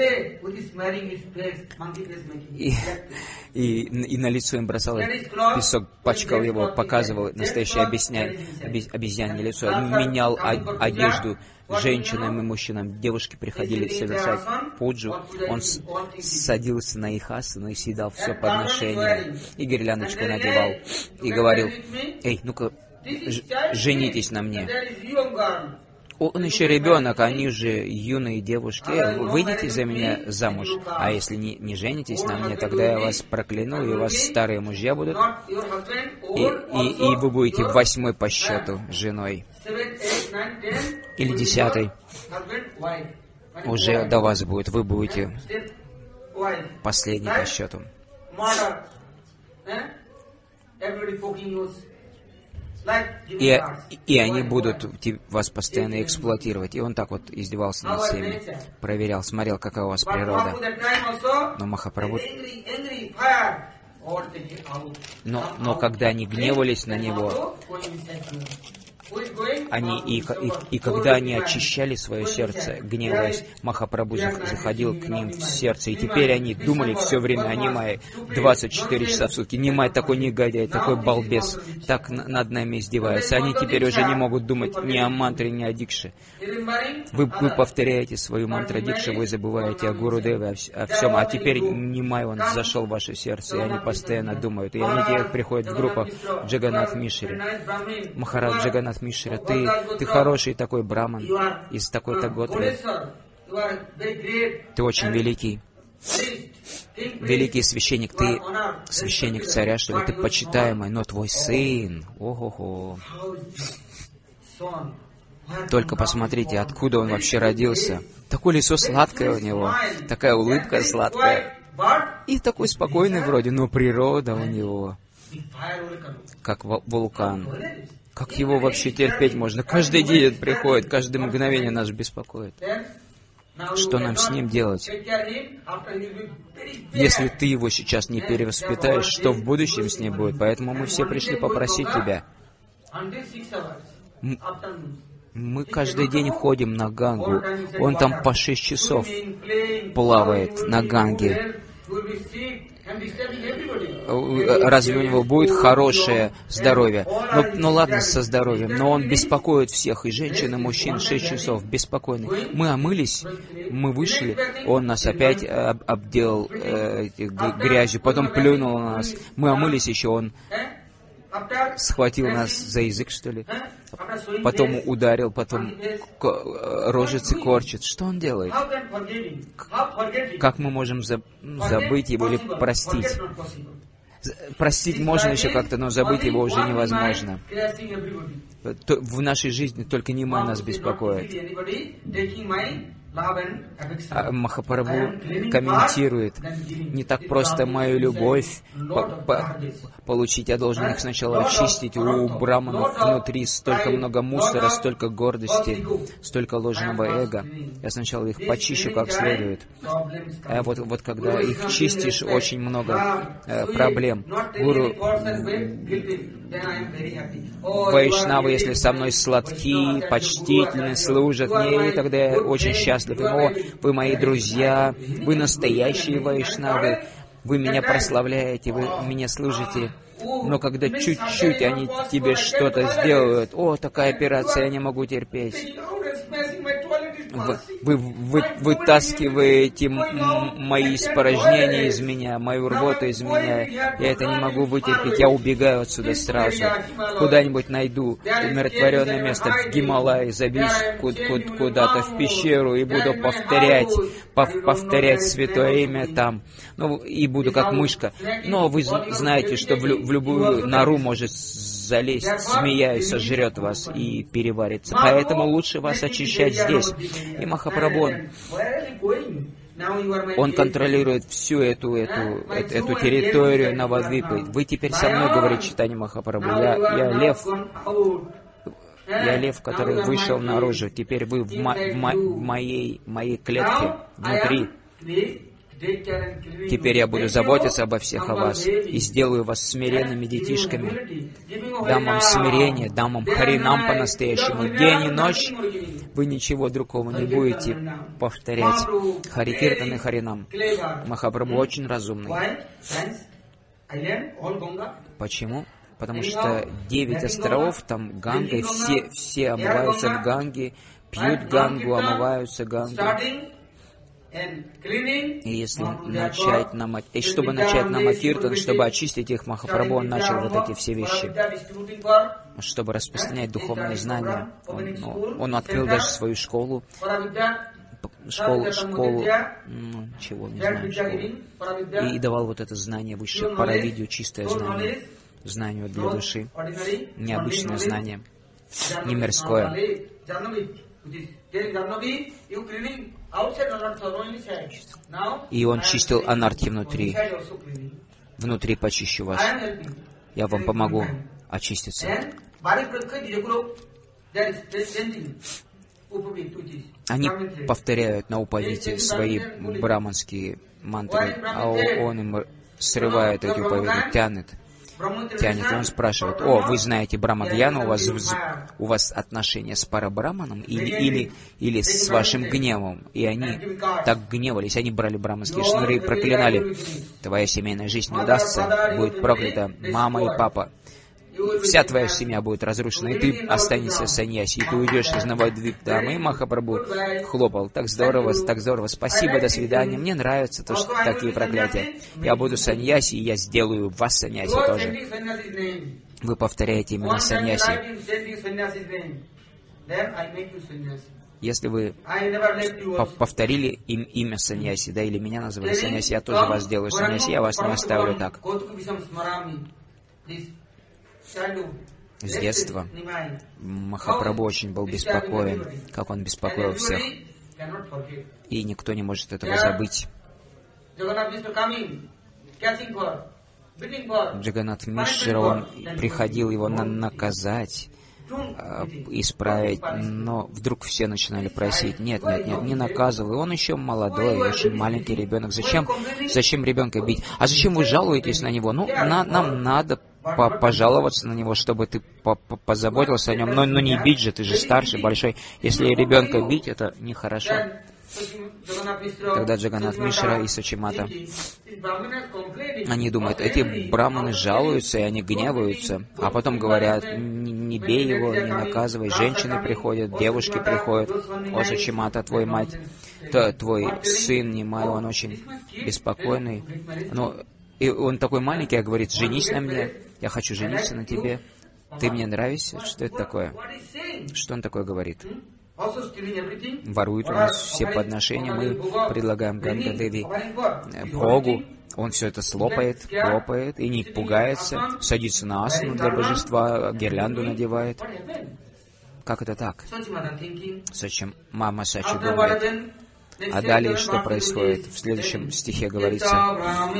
И на лицо им бросал песок, пачкал его, показывал настоящее обезьянье лицо, менял одежду женщинам и мужчинам. Девушки приходили совершать пуджу, он садился на их асану и съедал все подношение, и гирляндочку надевал, и говорил: эй, ну-ка, женитесь на мне. Он еще ребенок, они же юные девушки. Выйдите за меня замуж. А если не женитесь на мне, тогда я вас прокляну, и у вас старые мужья будут. И вы будете 8-й по счету женой. Или 10-й. Уже до вас будет. Вы будете последний по счету. И они будут вас постоянно эксплуатировать. И он так вот издевался над всеми, проверял, смотрел, какая у вас природа. Но Махапрабху... Но когда они гневались на него, когда они очищали свое сердце, гневаясь, Махапрабху заходил к ним в сердце. И теперь они думали все время о Нимае, 24 часа в сутки. Нимай такой негодяй, такой балбес, так над нами издевается. Они теперь уже не могут думать ни о мантре, ни о дикше. Вы повторяете свою мантру дикши, вы забываете о Гурудеве, о всем. А теперь Нимай, он зашел в ваше сердце, и они постоянно думают. И они теперь приходят в группу Джаганнат Мишри. Махарадж Джаганнат Мишра, ты хороший такой браман из такой-то готры. Ты очень великий священник, ты священник царя, что ли, ты почитаемый, но твой сын, ого-го. Только посмотрите, откуда он вообще родился. Такое лицо сладкое у него, такая улыбка сладкая. И такой спокойный вроде, но природа у него, как вулкан. Как его вообще терпеть можно? Каждый день он приходит, каждое мгновение нас беспокоит. Что нам с ним делать? Если ты его сейчас не перевоспитаешь, что в будущем с ним будет? Поэтому мы все пришли попросить тебя. Мы каждый день ходим на Гангу. Он там по 6 часов плавает на Ганге. Разве у него будет хорошее здоровье? Ну ладно, со здоровьем, но он беспокоит всех, и женщин, и мужчин, 6 часов, беспокойный. Мы омылись, мы вышли, он нас опять обделал грязью, потом плюнул на нас. Мы омылись еще, он схватил нас за язык, что ли. потом ударил, потом рожицы корчит. Что он делает? Как мы можем забыть его или простить? Простить можно еще как-то, но забыть его уже невозможно. В нашей жизни только Нимай нас беспокоит. Махапрабху комментирует: не так просто мою любовь получить, я должен их сначала очистить. У браманов внутри столько много мусора, столько гордости, столько ложного эго. Я сначала их почищу как следует. А вот когда их чистишь, очень много проблем. Гуру, вайшнавы, если со мной сладки, почтительны, служат мне, и тогда я очень счастлив. О, вы мои друзья, вы настоящие вайшнавы, вы меня прославляете, вы мне служите. Но когда чуть-чуть они тебе что-то сделают, о, такая операция, я не могу терпеть. Вы вытаскиваете мои испражнения из меня, мою рвоту из меня. Я это не могу вытерпеть. Я убегаю отсюда сразу. Куда-нибудь найду умиротворенное место в Гималае, забьюсь куда-то в пещеру и буду повторять святое имя там. Ну, и буду как мышка. Но вы знаете, что в любую нору может залезть змея и сожрет вас и переварится. Поэтому лучше вас очищать здесь. И Махапрабху, он контролирует всю эту территорию Навадвипы. Вы теперь со мной, говорит Чайтанья Махапрабху. Я лев, который вышел наружу. Теперь вы в моей клетке внутри. Теперь я буду заботиться обо всех о вас и сделаю вас смиренными детишками. Дам вам смирение, дам вам харинам по-настоящему. День и ночь вы ничего другого не будете повторять. Харикиртан и харинам. Махапрабху очень разумный. Почему? Потому что 9 островов, там Ганга, и все омываются в Ганге, пьют Гангу, омываются Гангой. И если чтобы начать намакиртан, чтобы очистить их, Махапрабху, он начал вот эти все вещи, чтобы распространять духовные знания. Он открыл даже свою школу, чего не знаю, школу, и давал вот это знание высшее, паравидью, чистое знание для души, необычное знание, не мирское. И он чистил анархи внутри. Внутри почищу вас. Я вам помогу очиститься. Они повторяют на упавите свои браманские мантры, а он им срывает эти уповеди, тянет. И он спрашивает: о, вы знаете Брамагьяну, у вас отношения с Парабраманом или с вашим гневом? И они так гневались, они брали браманские шнуры и проклинали: твоя семейная жизнь не удастся, будет проклята мама и папа. Вся твоя семья будет разрушена, и ты останешься саньяси, и ты уйдешь из Навадвип-дамы. И Махапрабху хлопал: так здорово, спасибо, до свидания, мне нравятся такие проклятия. Я буду саньяси, и я сделаю вас саньяси тоже. Вы повторяете именно саньяси. Если вы повторили имя саньяси, да, или меня называли саньяси, я тоже вас сделаю саньяси, я вас не оставлю так. С детства Махапрабху очень был беспокоен, как он беспокоил всех. И никто не может этого забыть. Джаганнат Мишра, он приходил его наказать, исправить, но вдруг все начинали просить: нет, не наказывай, он еще молодой, очень маленький ребенок, зачем ребенка бить? А зачем вы жалуетесь на него? Ну, нам надо пожаловаться на него, чтобы ты позаботился о нем, но не бить же, ты же старший, большой. Если ребенка бить, это нехорошо. Тогда Джаганнат Мишра и Сачимата, они думают, эти браманы жалуются, и они гневаются, а потом говорят: не бей его, не наказывай. Женщины приходят, девушки приходят: о, Сачимата, твой сын Нимай, он очень беспокойный. И он такой маленький, а говорит: женись на мне, я хочу жениться на тебе. Ты мне нравишься? Что это такое? Что он такое говорит? Ворует у нас все подношения, мы предлагаем Ганга-деви Богу, он все это слопает, хлопает и не пугается, садится на асану для божества, гирлянду надевает. Как это так? Мама Сачи думает. А далее что происходит? В следующем стихе говорится: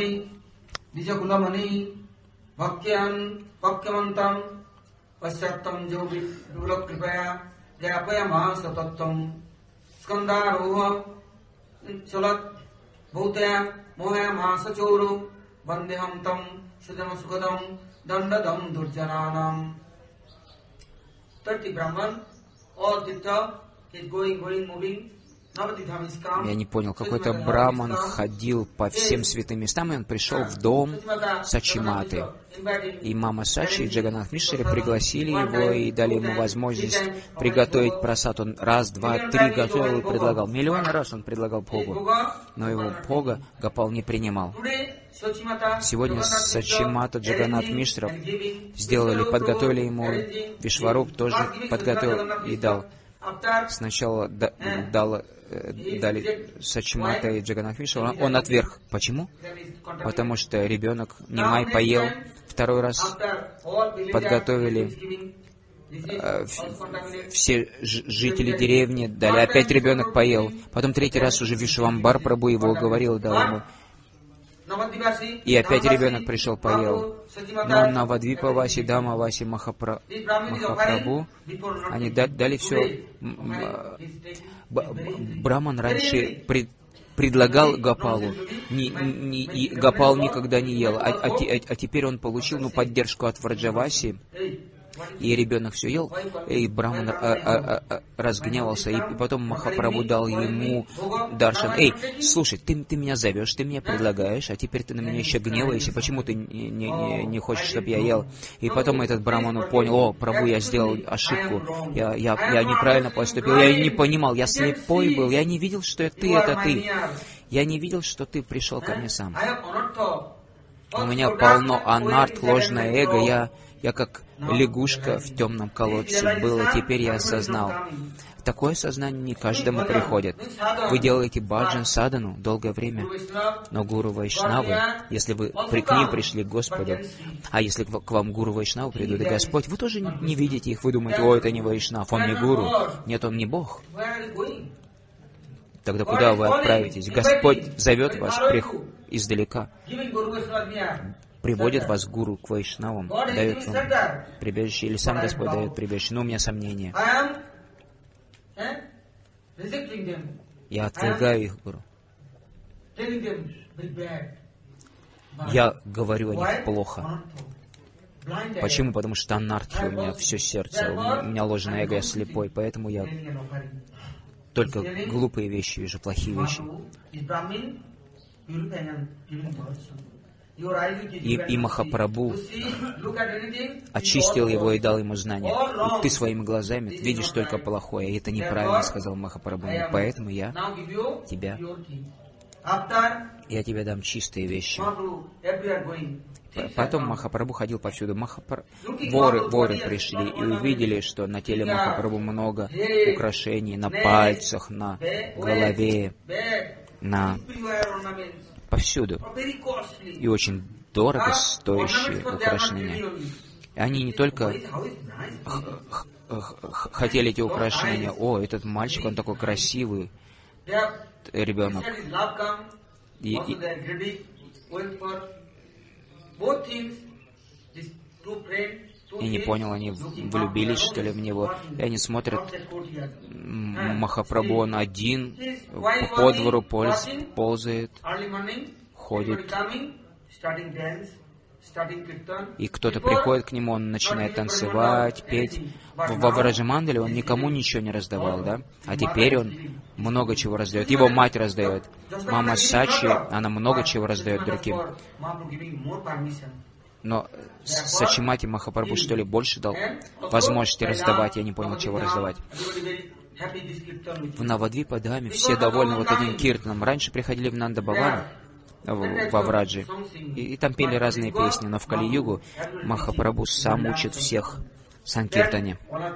я не понял, какой-то браман ходил по всем святым местам, и он пришел в дом Сачиматы. И мама Сачи и Джаганнатх Мишра пригласили его и дали ему возможность приготовить прасад. Он раз, два, три готовил и предлагал. Миллионы раз он предлагал Богу, но его Бога Гопал не принимал. Сегодня Сачимата Джаганнатх Мишра подготовили ему, Вишваруп тоже подготовил и дал. Сначала дали Сачимата и Джаганнатх Мишра, он отверг. Почему? Потому что ребенок Нимай поел, второй раз подготовили, все жители деревни дали, опять ребенок поел, потом третий раз уже Вишвамбар Прабху его уговорил, дал ему. И опять ребенок пришел, поел. Но Навадвипаваси, Дамаваси, Махапрабху, они дали все. Браман раньше предлагал Гопалу, и Гопал никогда не ел, а теперь он получил поддержку от Враджаваси, и ребенок все ел, и Браман разгневался, и потом Махапрабху дал ему даршан. Эй, слушай, ты меня зовешь, ты меня предлагаешь, а теперь ты на меня еще гневаешься, почему ты не хочешь, чтобы я ел? И потом этот Браман понял: о, Прабху, я сделал ошибку, я неправильно поступил, я не понимал, я слепой был, я не видел, что это ты. Я не видел, что ты пришел ко мне сам. У меня полно анарт, ложное эго, я как лягушка в темном колодце был, и теперь я осознал. Такое сознание не каждому приходит. Вы делаете баджан садану долгое время, но гуру Вайшнавы, если вы к ним пришли к Господу, а если к вам гуру Вайшнавы придут и Господь, вы тоже не видите их, вы думаете: о, это не Вайшнав, он не гуру, нет, он не Бог. Тогда куда вы отправитесь? Господь зовет вас издалека, приводит вас к гуру, к вайшнавам, дает вам прибежище, или сам Господь дает прибежище. Но у меня сомнения. Я отвергаю их, гуру. Я говорю о них плохо. Почему? Потому что анархия у меня все сердце, у меня ложное эго, я слепой, поэтому я только глупые вещи вижу, плохие вещи. И Махапрабху очистил его и дал ему знания. И ты своими глазами видишь только плохое. И это неправильно, сказал Махапрабху. Поэтому я тебе дам чистые вещи. Потом Махапрабху ходил повсюду. Воры пришли и увидели, что на теле Махапрабху много украшений, на пальцах, на голове, повсюду. И очень дорого стоящие украшения. Они не только хотели эти украшения. О, этот мальчик, он такой красивый, ребенок. И не понял, они влюбились, что ли, в него. И они смотрят, Махапрабху, он один, по двору ползает, ходит. И кто-то приходит к нему, он начинает танцевать, петь. Во Враджамандале он никому ничего не раздавал, да? А теперь он много чего раздает. Его мать раздает. Мама Сачи, она много чего раздает другим. Но Сачимати Махапрабху, что ли, больше дал возможности раздавать? Я не понял, чего раздавать. В Навадвипадхаме все довольны вот этим киртаном. Раньше приходили в Нанда-Баван, во Враджи, и там пели разные песни, но в Кали-югу Махапрабху сам учит всех Санкиртане.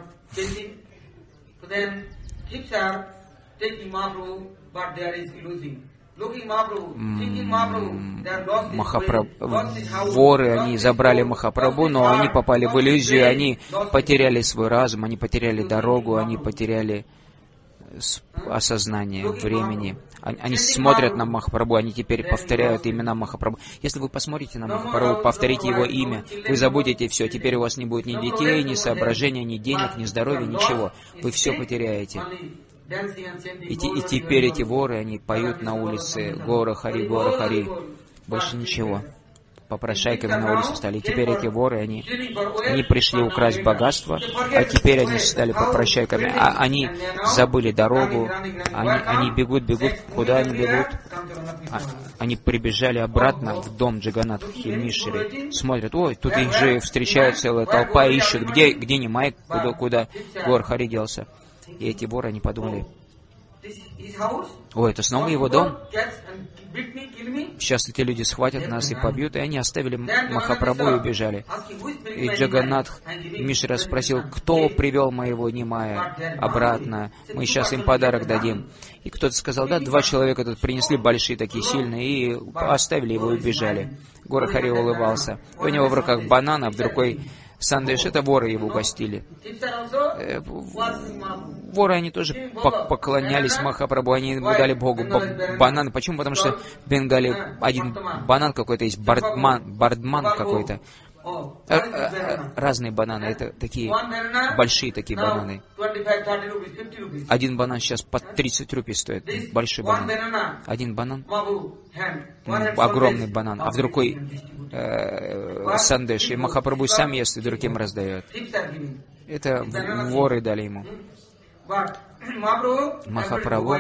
Воры, они забрали Махапрабху, но они попали в иллюзию, они потеряли свой разум, они потеряли дорогу, они потеряли осознание времени. Они смотрят на Махапрабху, они теперь повторяют имена Махапрабху. Если вы посмотрите на Махапрабху, повторите его имя, вы забудете все. Теперь у вас не будет ни детей, ни соображения, ни денег, ни здоровья, ничего. Вы все потеряете. И теперь эти воры, они поют на улице «Гора Хари, Гора Хари». Больше ничего. Попрошайками на улице стали. И теперь эти воры, они пришли украсть богатство, а теперь они стали попрошайками. Они забыли дорогу, они бегут. Куда они бегут? Они прибежали обратно в дом Джаганнатхи Мишры. Смотрят, ой, тут их же встречают целая толпа, ищут, где Нимай, куда Гора Хари делся. И эти воры, они подумали, ой, это снова его дом? Сейчас эти люди схватят нас и побьют, и они оставили Махапрабху и убежали. И Джаганнатх Мишра спросил, кто привел моего Нимая обратно? Мы сейчас им подарок дадим. И кто-то сказал, да, 2 человека тут принесли, большие такие, сильные, и оставили его и убежали. Гора Хари улыбался. У него в руках банан, а в другой сандеш. Это воры его угостили. Воры, они тоже поклонялись Махапрабху, они дали Богу бананы. Почему? Потому что в Бенгале один банан какой-то есть, бардман какой-то. Разные бананы, это такие большие такие бананы. Один банан сейчас по 30 рупий стоит, большой банан. Один банан, огромный банан, а в другой сандеш. И Махапрабху сам ест и другим раздает. Это воры дали ему. Махапрабху,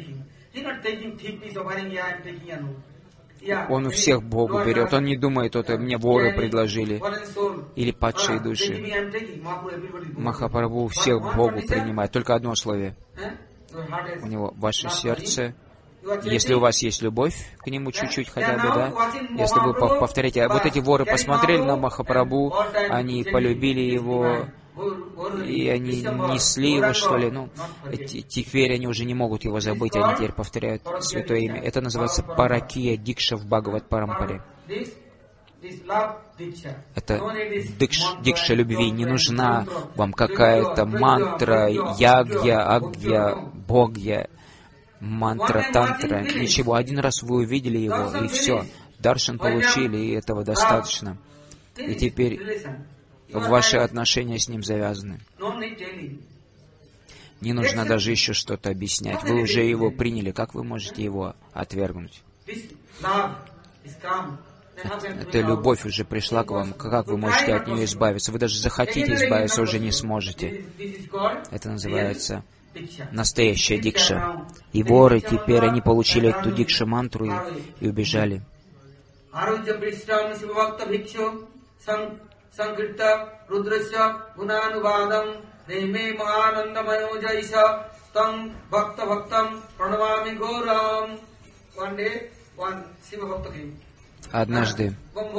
он у всех Богу берет, он не думает, это мне воры предложили, или падшие души. Махапрабху у всех Богу принимает, только одно условие. У него ваше сердце, если у вас есть любовь к нему чуть-чуть хотя бы, да, если вы повторите, вот эти воры посмотрели на Махапрабху, они полюбили его, и они несли его, что ли, теперь они уже не могут его забыть, они теперь повторяют святое имя. Это называется паракия дикша в Бхагават Парампаре. Это дикша любви. Не нужна вам какая-то мантра, ягья, агья, богья, мантра, тантра, ничего. Один раз вы увидели его, и все. Даршан получили, и этого достаточно. И теперь ваши отношения с ним завязаны. Не нужно даже еще что-то объяснять. Вы уже его приняли. Как вы можете его отвергнуть? Эта любовь уже пришла к вам. Как вы можете от нее избавиться? Вы даже захотите избавиться, уже не сможете. Это называется настоящая дикша. И воры теперь, они получили эту дикша-мантру и убежали. Sankirta Rudrasya Gunanuvadam Neme Mahanandamayo Jaisa Stam Bhakta Bhaktam Pranavami Goram. One day, one Shiva Bhakta came. Однажды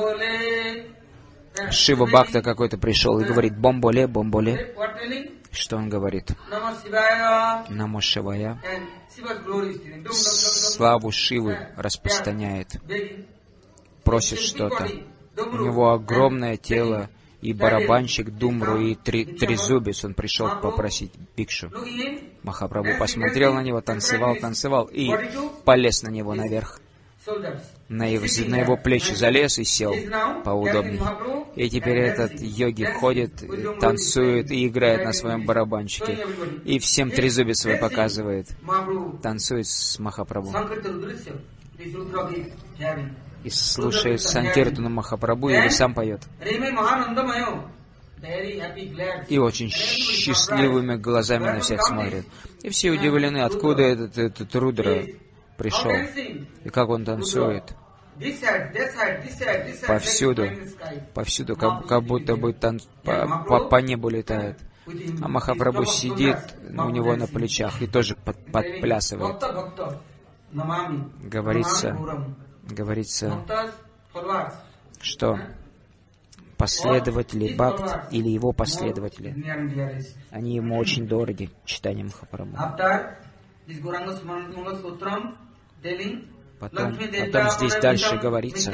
Шива Бхакта какой-то пришел и говорит «Бомболе, бомболе». Что он говорит? Намо Шивая. Славу Шивы распространяет. Просит что-то. У него огромное тело, и барабанщик Думру, и трезубец. Он пришел попросить бикшу. Махапрабху посмотрел на него, танцевал, и полез на него наверх. На его плечи залез и сел поудобнее. И теперь этот йоги ходит, танцует и играет на своем барабанщике. И всем трезубец свой показывает. Танцует с Махапрабху. И слушает Санкиртану Махапрабху, или сам поет. И очень счастливыми глазами на всех смотрит. И все удивлены, откуда этот Рудра пришел, и как он танцует. Повсюду, как будто бы по небу летает. А Махапрабху сидит у него на плечах и тоже подплясывает. Говорится, что последователи Бхакти или его последователи. Они ему очень дороги, читание Махапрабху. Потом здесь дальше говорится,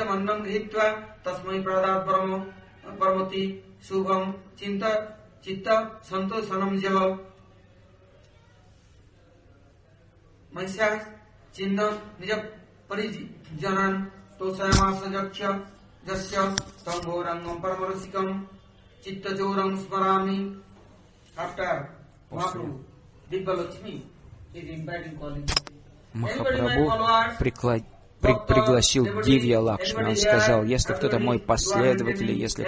Махапрабху пригласил Дивья Лакшми. Он сказал, если кто-то мой последователь, если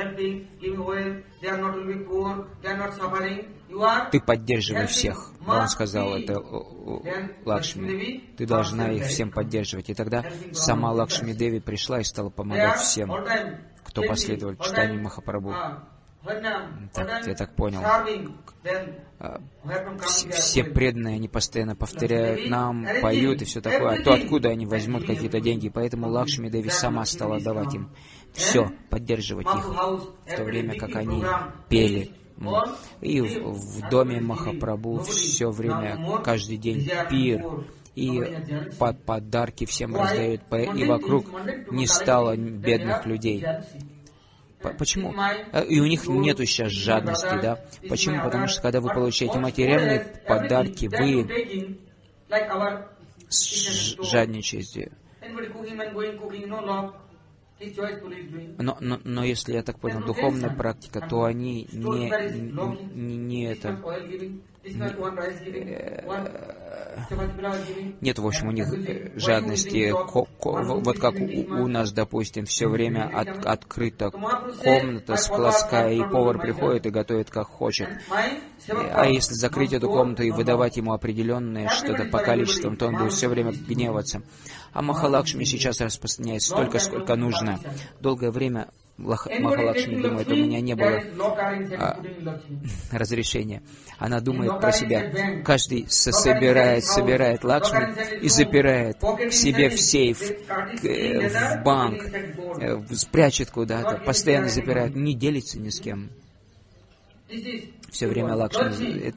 ты поддерживай всех. Он сказал это Лакшми. Ты должна их всем поддерживать. И тогда сама Лакшми Деви пришла и стала помогать всем, кто последовал читанию Махапрабху. Я так понял. Все преданные, они постоянно повторяют нам, поют и все такое. А то откуда они возьмут какие-то деньги? Поэтому Лакшми Деви сама стала давать им все, поддерживать их, в то время как они пели. И в доме Махапрабху все время, каждый день пир. И подарки всем раздают. И вокруг не стало бедных людей. Почему? И у них нету сейчас жадности, да? Почему? Потому что когда вы получаете материальные подарки, вы жадничаете. Но если я так понял, духовная практика, то они не это... Нет, в общем, у них жадности, вот как у нас, допустим, все время открыта комната складская, и повар приходит и готовит как хочет. А если закрыть эту комнату и выдавать ему определенное что-то по количествам, то он будет все время гневаться. А Махалакшми сейчас распространяет столько, сколько нужно. Долгое время Махалакшми думает, у меня не было разрешения. Она думает про себя. Каждый собирает Лакшми и запирает к себе в сейф, в банк, спрячет куда-то, постоянно запирает, не делится ни с кем. Все время Лакшми.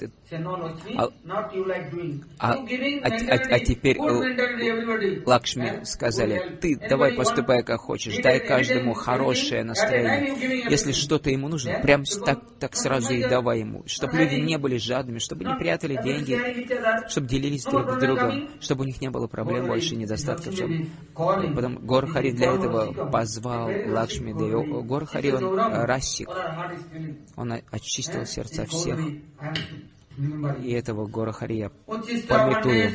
А теперь Лакшми сказали, ты давай поступай как хочешь, дай каждому хорошее настроение. Если что-то ему нужно, прям так сразу и давай ему. Чтобы люди не были жадными, чтобы не прятали деньги, чтобы делились друг с другом, чтобы у них не было проблем больше, недостатков. Потом Гора-Хари для этого позвал Лакшми Деви. Гора-Хари, он расик. Он очистил сердца всех. И этого Гора-Хари я памятую.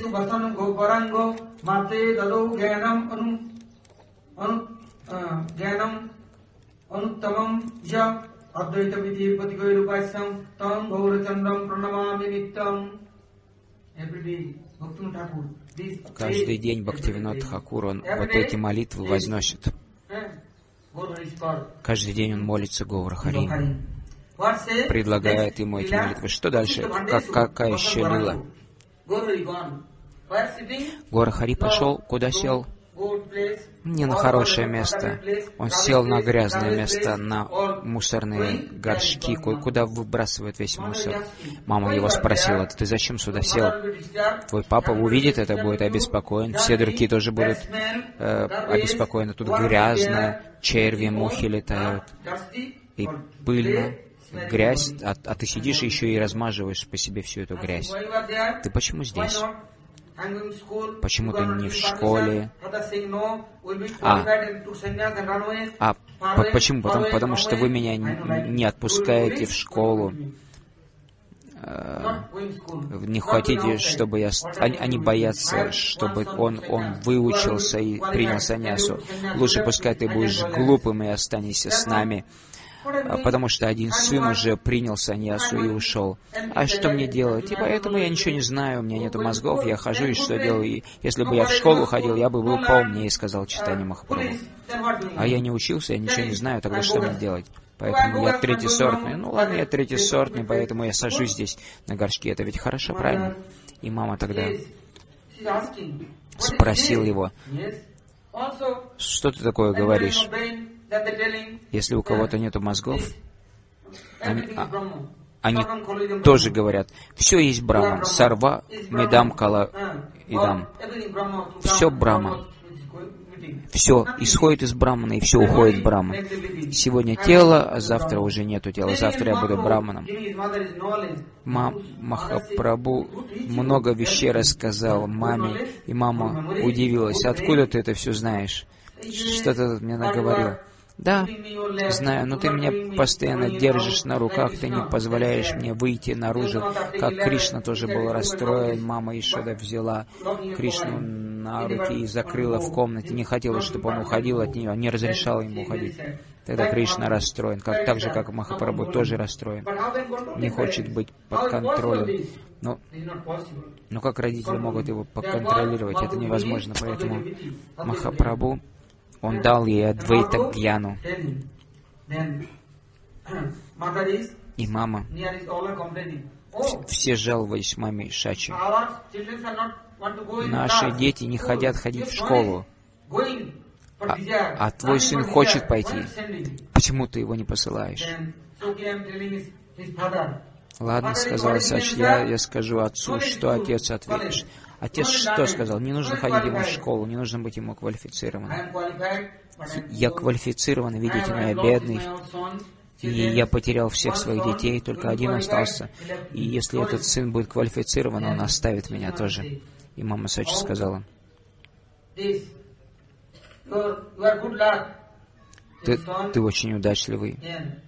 Каждый день Бхактивинод Тхакур, он вот эти молитвы возносит. Каждый день он молится Гора-Хари, предлагает ему эти молитвы. Что дальше? Какая еще лила? Гора-Хари пошел, куда сел? Не на хорошее место. Он сел на грязное место, на мусорные горшки, куда выбрасывают весь мусор. Мама его спросила, ты зачем сюда сел? Твой папа увидит это, будет обеспокоен. Все другие тоже будут обеспокоены. Тут грязно, черви, мухи летают. И пыльно, грязь, а ты сидишь и еще и размазываешь по себе всю эту грязь. Ты почему здесь? Почему ты не в школе? Почему? Потому что вы меня не отпускаете в школу. Не хотите, чтобы я... Они боятся, чтобы он выучился и принял саньясу. Лучше пускай ты будешь глупым и останешься с нами. Потому что один сын уже принял саньясу и ушел. А что мне делать? И поэтому я ничего не знаю, у меня нет мозгов, я хожу и что делаю. И если бы я в школу ходил, я бы был поумнее, сказал Чайтанья Махапрабху. А я не учился, я ничего не знаю, тогда что мне делать? Поэтому я третьесортный. Ну ладно, я третьесортный, поэтому я сажусь здесь на горшке. Это ведь хорошо, правильно? И мама тогда спросила его, что ты такое говоришь? Если у кого-то нету мозгов, они тоже говорят, все есть Брахман, сарва медам кала идам. Все Брахман. Все исходит из Брахмана, и все уходит в Брахман. Сегодня тело, а завтра уже нету тела. Завтра я буду Брахманом. Махапрабху много вещей рассказал маме, и мама удивилась. Откуда ты это все знаешь? Что ты тут мне наговорил? Да, знаю, но ты меня постоянно держишь на руках, ты не позволяешь мне выйти наружу. Как Кришна тоже был расстроен, мама Ишода взяла Кришну на руки и закрыла в комнате, не хотела, чтобы он уходил от нее, не разрешала ему уходить. Тогда Кришна расстроен, так же, как Махапрабху тоже расстроен, не хочет быть под контролем. Но как родители могут его поконтролировать, это невозможно, поэтому Махапрабху, он дал ей Адвайта Гьяну. И мама, все жаловались маме Шачи. Наши дети не хотят ходить в школу, а твой сын хочет пойти. Почему ты его не посылаешь? Ладно, сказал Сачи, я скажу отцу, что отец ответишь. Отец что сказал? Не нужно ходить ему в школу, не нужно быть ему квалифицированным. Я квалифицирован, видите, но я бедный. И я потерял всех своих детей, только один остался. И если этот сын будет квалифицирован, он оставит меня тоже. И мама Сачи сказала, ты очень удачливый,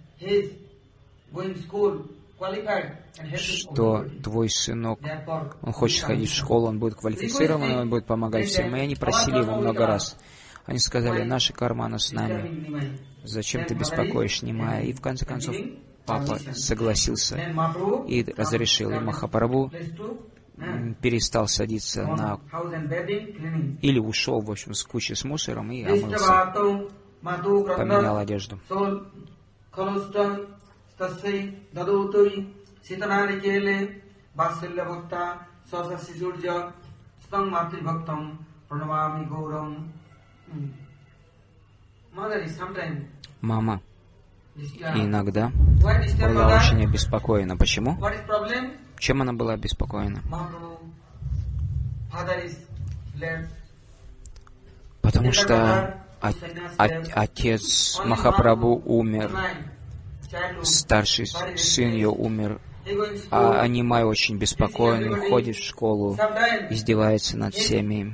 что твой сынок, он хочет ходить в школу, он будет квалифицирован, он будет помогать всем. И они просили его много раз. Они сказали, наша кармана с нами, зачем ты беспокоишь Нимая? И в конце концов папа согласился и разрешил. И Махапрабху перестал садиться на... или ушел, в общем, с кучей с мусором и омылся, поменял одежду. Мама иногда была очень обеспокоена. Почему? Чем она была обеспокоена? Потому что отец Махапрабху умер, старший сын ее умер, а Нимай очень беспокоен, ходит в школу, издевается над всеми.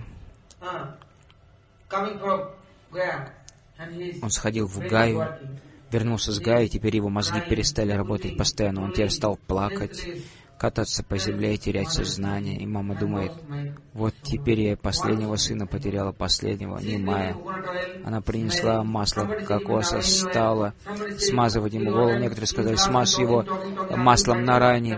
Он сходил в Гаю, вернулся с Гаи, теперь его мозги перестали работать постоянно. Он теперь стал плакать, кататься по земле и терять сознание. И мама думает, вот теперь я последнего сына потеряла, последнего, Нимая. Она принесла масло кокоса, стала смазывать ему голову. Некоторые сказали, смажь его маслом на ране.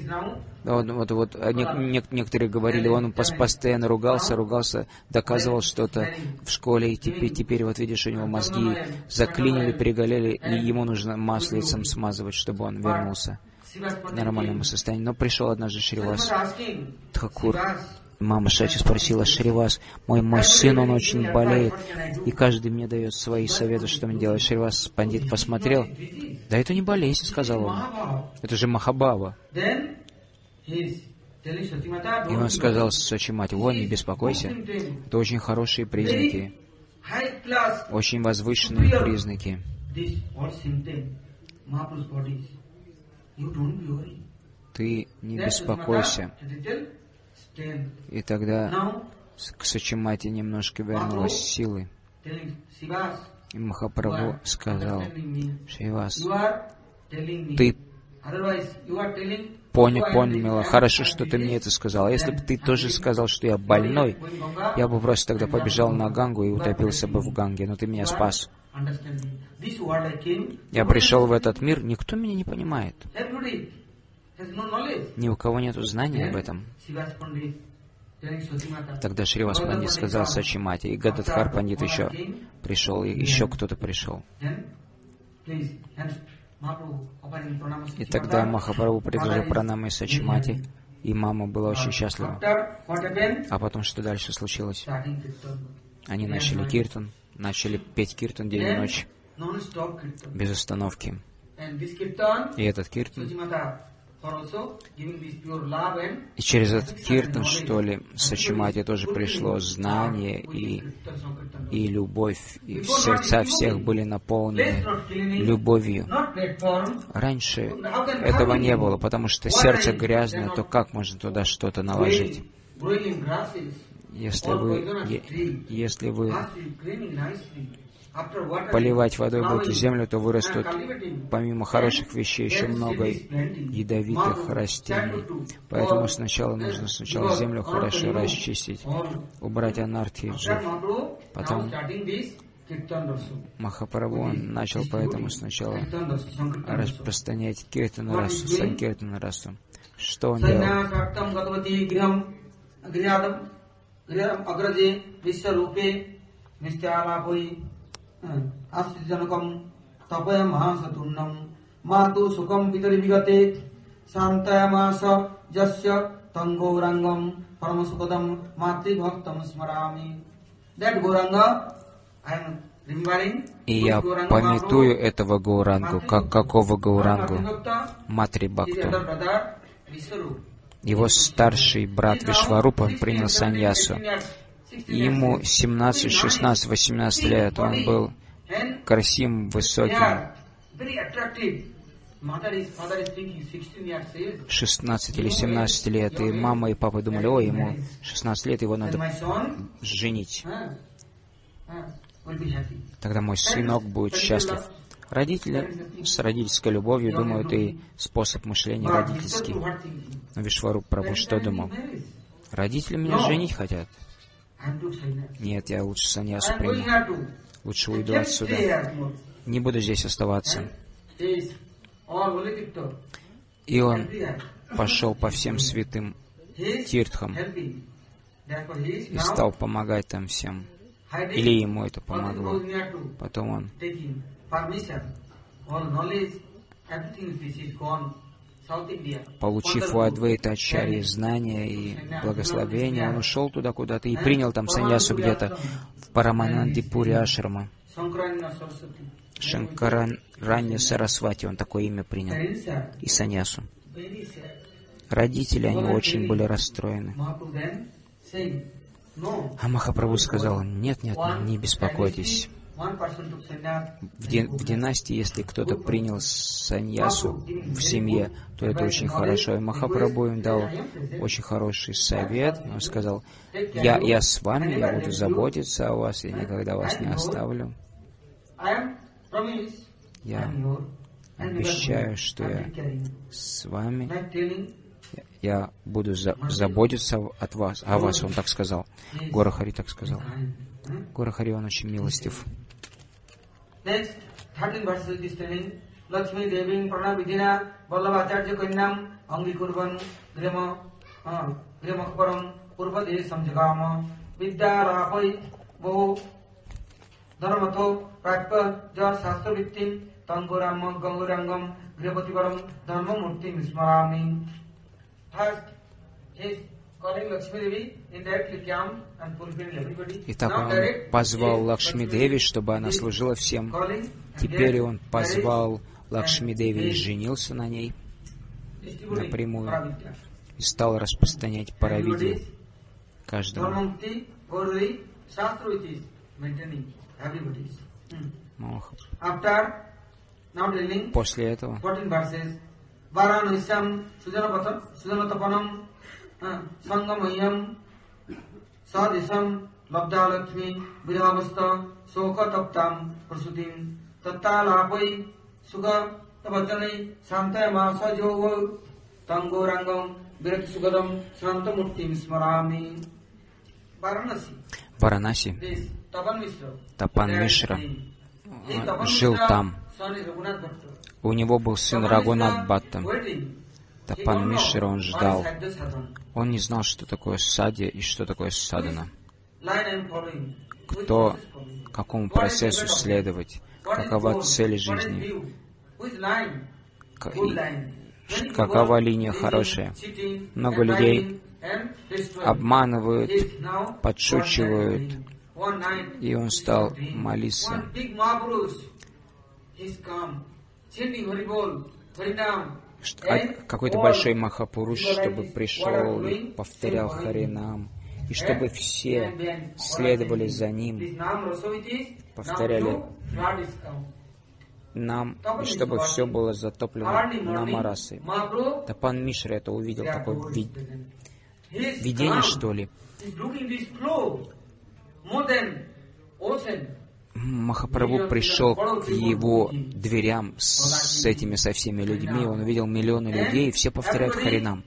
Некоторые говорили, он постоянно ругался, доказывал что-то в школе, и теперь вот видишь, у него мозги заклинили, перегорели, и ему нужно маслицем смазывать, чтобы он вернулся к нормальному состоянию. Но пришел однажды Шривас Тхакур. Мама Шачи спросила, Шривас, мой сын, он очень болеет, и каждый мне дает свои советы, что мне делать. Шривас Пандит посмотрел, да это не болезнь, сказал он, это же Махабхава. И он сказал Сачимати, не беспокойся, это очень хорошие признаки, очень возвышенные признаки. Ты не беспокойся. И тогда к Сачимати немножко вернулась силы. И Махапрабху сказал, Шривас, ты понял, хорошо, что ты мне это сказал. А если бы ты тоже сказал, что я больной, я бы просто тогда побежал на Гангу и утопился бы в Ганге, но ты меня спас. Я пришел в этот мир, никто меня не понимает. Ни у кого нет знания об этом. Тогда Шривас Пандит сказал Сачимати, и Гададхар Пандит еще пришел, и еще кто-то пришел. И тогда Махапрабху предложил пранамы Сачимати, и мама была очень счастлива. А потом что дальше случилось? Они начали киртан, начали петь киртан день и ночь. non-stop kirtan. без остановки. And this kirtan, И этот киртан, Sachimata for also giving this pure love and и через этот киртан, что ли, Сачимате тоже пришло знание и любовь, и сердца всех были наполнены любовью. Раньше этого не было, потому что сердце грязное, то как можно туда что-то наложить? Если вы поливать водой будете землю, то вырастут, помимо хороших вещей, еще много ядовитых растений. Поэтому сначала нужно землю хорошо расчистить, убрать анархиджи. Потом Махапрабху он начал поэтому сначала распространять киртан расу, санкиртан расу. Что он делал? Asjanakam tapaya mahasaturnam matu sukam pitari vigate santayamasa jasya tanggorangam paramasukadam matri bhaktam smarami. That Gauranga I am remembering. И я памятую этого Гаурангу. Какого Гаурангу? Матри Бхакту. Его старший брат Вишварупа принял саньясу. Ему 17, 16, 18 лет. Он был красивым, высоким. 16 или 17 лет. И мама и папа думали, ой, ему 16 лет, его надо женить. Тогда мой сынок будет счастлив. Родители с родительской любовью думают, и способ мышления родительский. Но Вишваруп Прабху что думал? Родители меня женить хотят. Нет, я лучше саньясу приму. Лучше уйду отсюда. Не буду здесь оставаться. И он пошел по всем святым тиртхам и стал помогать там всем. Или ему это помогло. Потом он, получив у Адвайта Ачарьи знания и благословения, он ушел туда куда-то и принял там саньясу где-то в Параманандипуре ашрама. Шанкаранья Сарасвати, он такое имя принял, и саньясу. Родители, они очень были расстроены. А Махапрабху сказал, нет, не беспокойтесь. В династии, если кто-то принял саньясу в семье, то это очень хорошо. И Махапрабху им дал очень хороший совет. Он сказал, я с вами, я буду заботиться о вас, я никогда вас не оставлю. Я обещаю, что я с вами, я буду заботиться о вас, он так сказал. Гора Хари так сказал. Гора Хари, он очень милостив. Next, 13 verses is telling, Lakshmi Deving Pranavidina Vallabhacharya Kanyam Angikurvan Grimakparam Purvade Samjagama Vidya Rapai Bohu Dharmatho Pratpa Jar Sastra Vittim Tanguram Gangurangam Gripativaram Dharma Murtim Smarami. First, he is calling Lakshmi Devi indirectly came and fulfilling everybody. Итак, он позвал Лакшми Деви, чтобы она служила всем. Теперь он позвал Лакшми Деви и женился на ней напрямую и стал распространять Паравидью каждому. После этого Sangamayam Sadisam Labdalakshmi Vidhavasta Soka Taptam Prasutim Tattalapai Sukha Tabhajanai Santayama Sajogo Tangorangam Virat Sugadam Santamurtim Smarami. Варанаси, Тапан Мишра жил там. У него был сын Рагунат Бхатта. Тапан Мишра он ждал. Он не знал, что такое садья и что такое садана. Какому процессу следовать, какова цель жизни, какова линия хорошая. Много людей обманывают, подшучивают, и он стал молиться. какой-то большой Махапуруш, чтобы пришел и повторял Харинам, и чтобы все следовали за ним, повторяли нам, и чтобы все было затоплено намарасой. Тапан Мишра это увидел, такое видение, что ли. Махапрабху пришел к его дверям со всеми людьми, он увидел миллионы людей, и все повторяют Харинам.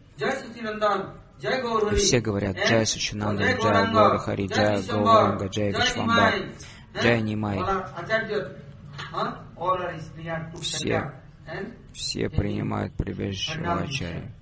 И все говорят Джай Сачинанда, Джай Гаура Хари, Джай Гауранга, Джай Вишвамбар, Джай Нимай. Все принимают прибежище Ачарьи.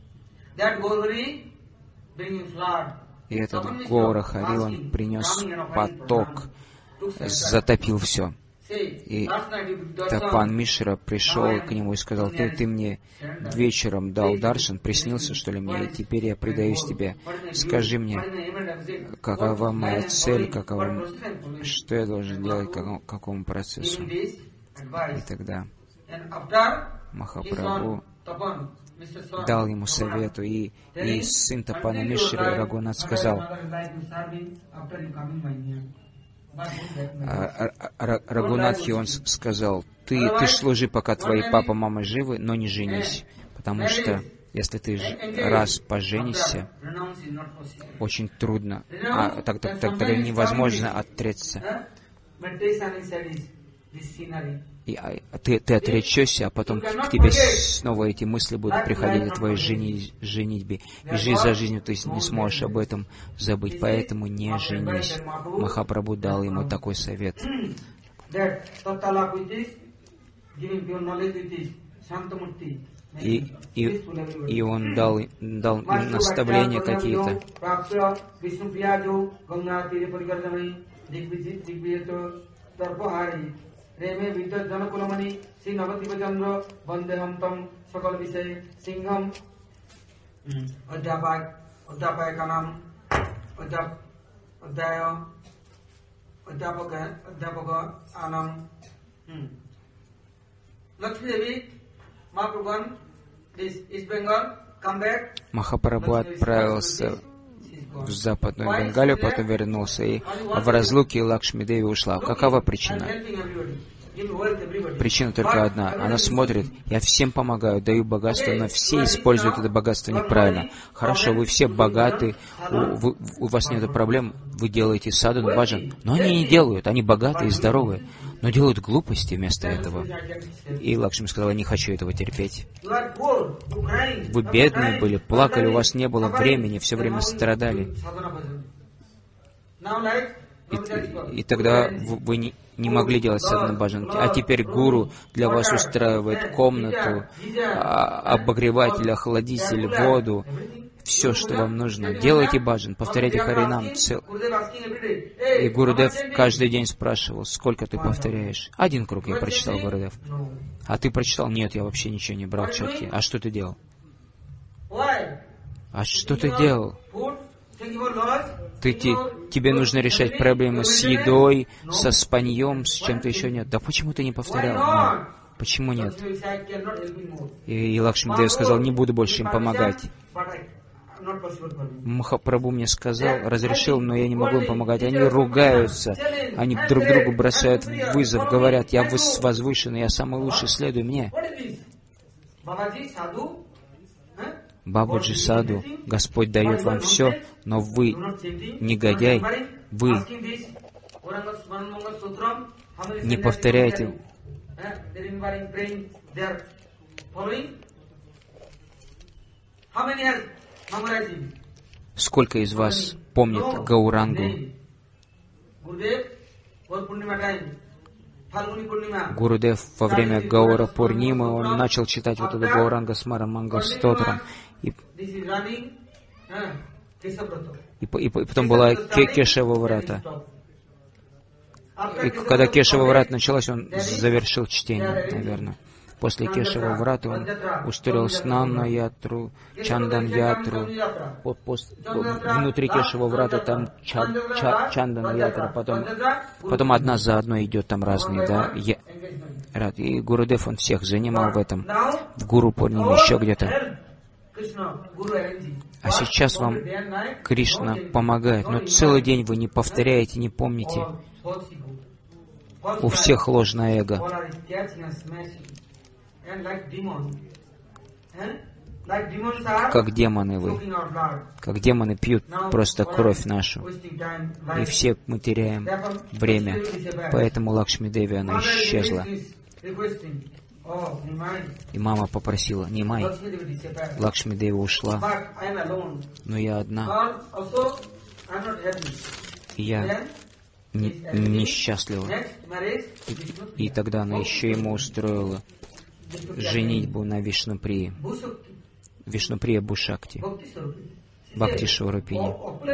И этот Гаура Хари, он принес поток, затопил все. И Тапан Мишра пришел к нему и сказал: ты мне вечером дал даршан, приснился, что ли, мне, и теперь я предаюсь тебе. Скажи мне, какова моя цель, что я должен делать, какому процессу. И тогда Махапрабху дал ему совету, и сын Тапана Мишры Рагунат сказал: Рагунатхи, он сказал: ты служи, пока твои папа, мама живы, но не женись, потому что если ты раз поженишься, очень трудно, тогда невозможно отречься. И ты отречешься, а потом к тебе снова эти мысли будут приходить о твоей женитьбе. И жизнь за жизнью ты не сможешь об этом забыть, поэтому не женись. Махапрабху дал ему такой совет. И он дал наставления какие-то. Реме Видят Джанакуламани, Си Навадивачандра, Вандехам Там, Сакал Висай, Сингхам, Adhyapayakанам, Adhyapaka Lakshmi Devi, Mahaprabhu, this East Bengal, come back. Махапрабху отправился в Западную Бенгалию, потом вернулся, и в разлуке Лакшми Деви ушла. Какова причина? Причина только одна. Она смотрит: я всем помогаю, даю богатство, но все используют это богатство неправильно. Хорошо, вы все богаты, у вас нет проблем, вы делаете садан, баджан, но они не делают, они богатые и здоровые, но делают глупости вместо этого. И Лакшми сказала: не хочу этого терпеть. Вы бедные были, плакали, у вас не было времени, все время страдали. И тогда вы не могли делать садхана баджан. А теперь гуру для вас устраивает комнату, обогреватель, охладитель, воду, все, что вам нужно. Делайте баджан, повторяйте Харинам. И Гурудев каждый день спрашивал: сколько ты повторяешь? 1 круг я прочитал, Гурудев. А ты прочитал? Нет, я вообще ничего не брал четки. А что ты делал? А что ты делал? Тебе нужно решать проблемы с едой, со спаньем, с чем-то еще нет. Да почему ты не повторял? Нет. Почему нет? И Лакшми Деви сказал: не буду больше им помогать. Махапрабху мне сказал, разрешил, но я не могу им помогать. Они ругаются, они друг другу бросают вызов, говорят: я возвышенный, я самый лучший, следуй мне. Бабаджи Саду, Господь дает вам все, но вы негодяй, вы не повторяете. Сколько из вас помнит Гаурангу? Гурудев во время Гаура Пурнимы, он начал читать вот это Гауранга Смара Мангал Стотрам. И потом была Кешава Врата. И когда Кешава Врата началась, он завершил чтение, наверное. После Кешава Врата он устроил Снанна Ятру, Чандан Ятру. Внутри Кешава Врата там Чандан Ятра, потом одна за одной идет там разные, да, рад. И Гурудев, он всех занимал в этом, в Гуру Пурниме, еще где-то. А сейчас вам Кришна помогает, но целый день вы не повторяете, не помните. У всех ложное эго. Как демоны вы. Как демоны пьют просто кровь нашу. И все мы теряем время. Поэтому Лакшми Деви, она исчезла. И мама попросила: Нимай, Лакшми Деви ушла, но я одна. И я несчастлива. И тогда она еще ему устроила женитьбу на Вишнуприе. Вишнуприя Бушакти, Бхакти Шварупини.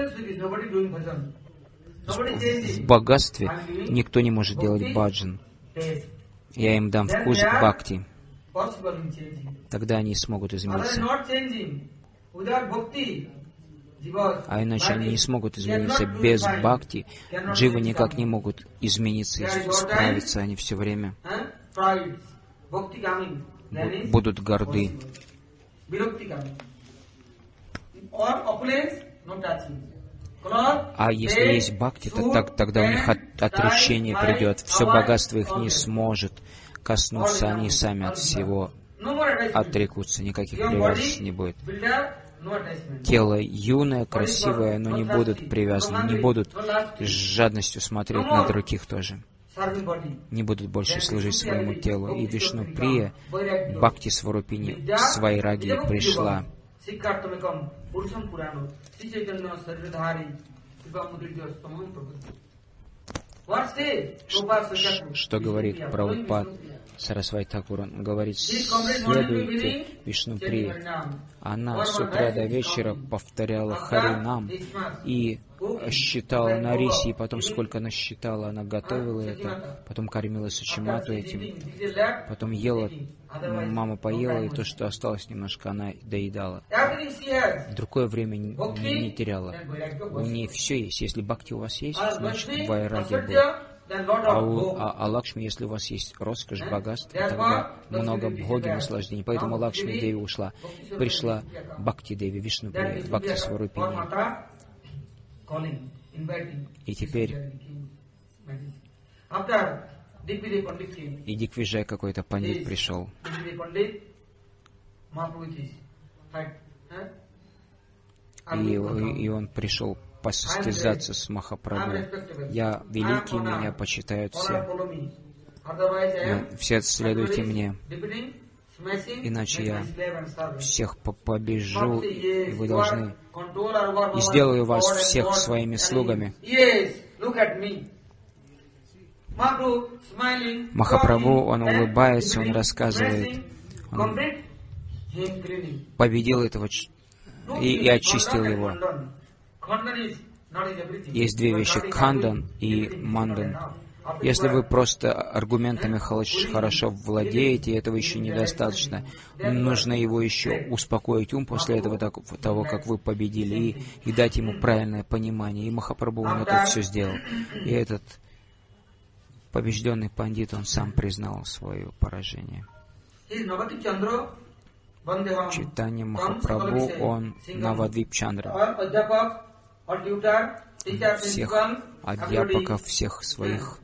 В богатстве никто не может делать баджан. Я им дам вкус к бхакти. Тогда они смогут измениться. А иначе они не смогут измениться без бхакти. Дживы никак не могут измениться и справиться. Они все время будут горды. А если есть бхакти, то тогда у них отречение придет. Все богатство их не сможет коснуться, они сами от всего отрекутся, никаких привязанностей не будет. Тело юное, красивое, но не будут привязаны, не будут с жадностью смотреть на других тоже. Не будут больше служить своему телу. И Вишнуприя, Бхакти Сварупини, с Вайраги пришла. Что говорит Прабхупад Сарасвати Тхакур? Он говорит: следуйте Вишнуприи. Она с утра до вечера повторяла Харинам и считала на рисе, и потом сколько она считала, она готовила это, потом кормила Сачимату этим, потом ела, мама поела, и то, что осталось немножко, она доедала. В другое время не теряла. У нее все есть. Если бхакти у вас есть, значит вайраги был. А Лакшми, если у вас есть роскошь, богатство, тогда много бхоги, наслаждений. Поэтому Лакшми Деви ушла. Пришла Бхакти Деви, Вишнуприя, Бхакти Сварупини. И теперь и Диквиджай какой-то пандит пришел. И он пришел посостязаться с Махапрабху. Я великий, меня почитают все. Все следуйте мне, иначе я всех побежу, и вы должны... И сделаю вас всех своими слугами. Махапрабху, он улыбается, он рассказывает, он победил этого и очистил его. Есть две вещи: Кхандан и Мандан. Если вы просто аргументами хорошо владеете, этого еще недостаточно. Нужно его еще успокоить ум после этого, того, как вы победили, и дать ему правильное понимание. И Махапрабху, он это все сделал. И этот побежденный пандит, он сам признал свое поражение. Чайтанья Махапрабху, он Навадвип Чандра. Всех адьяпаков, всех своих.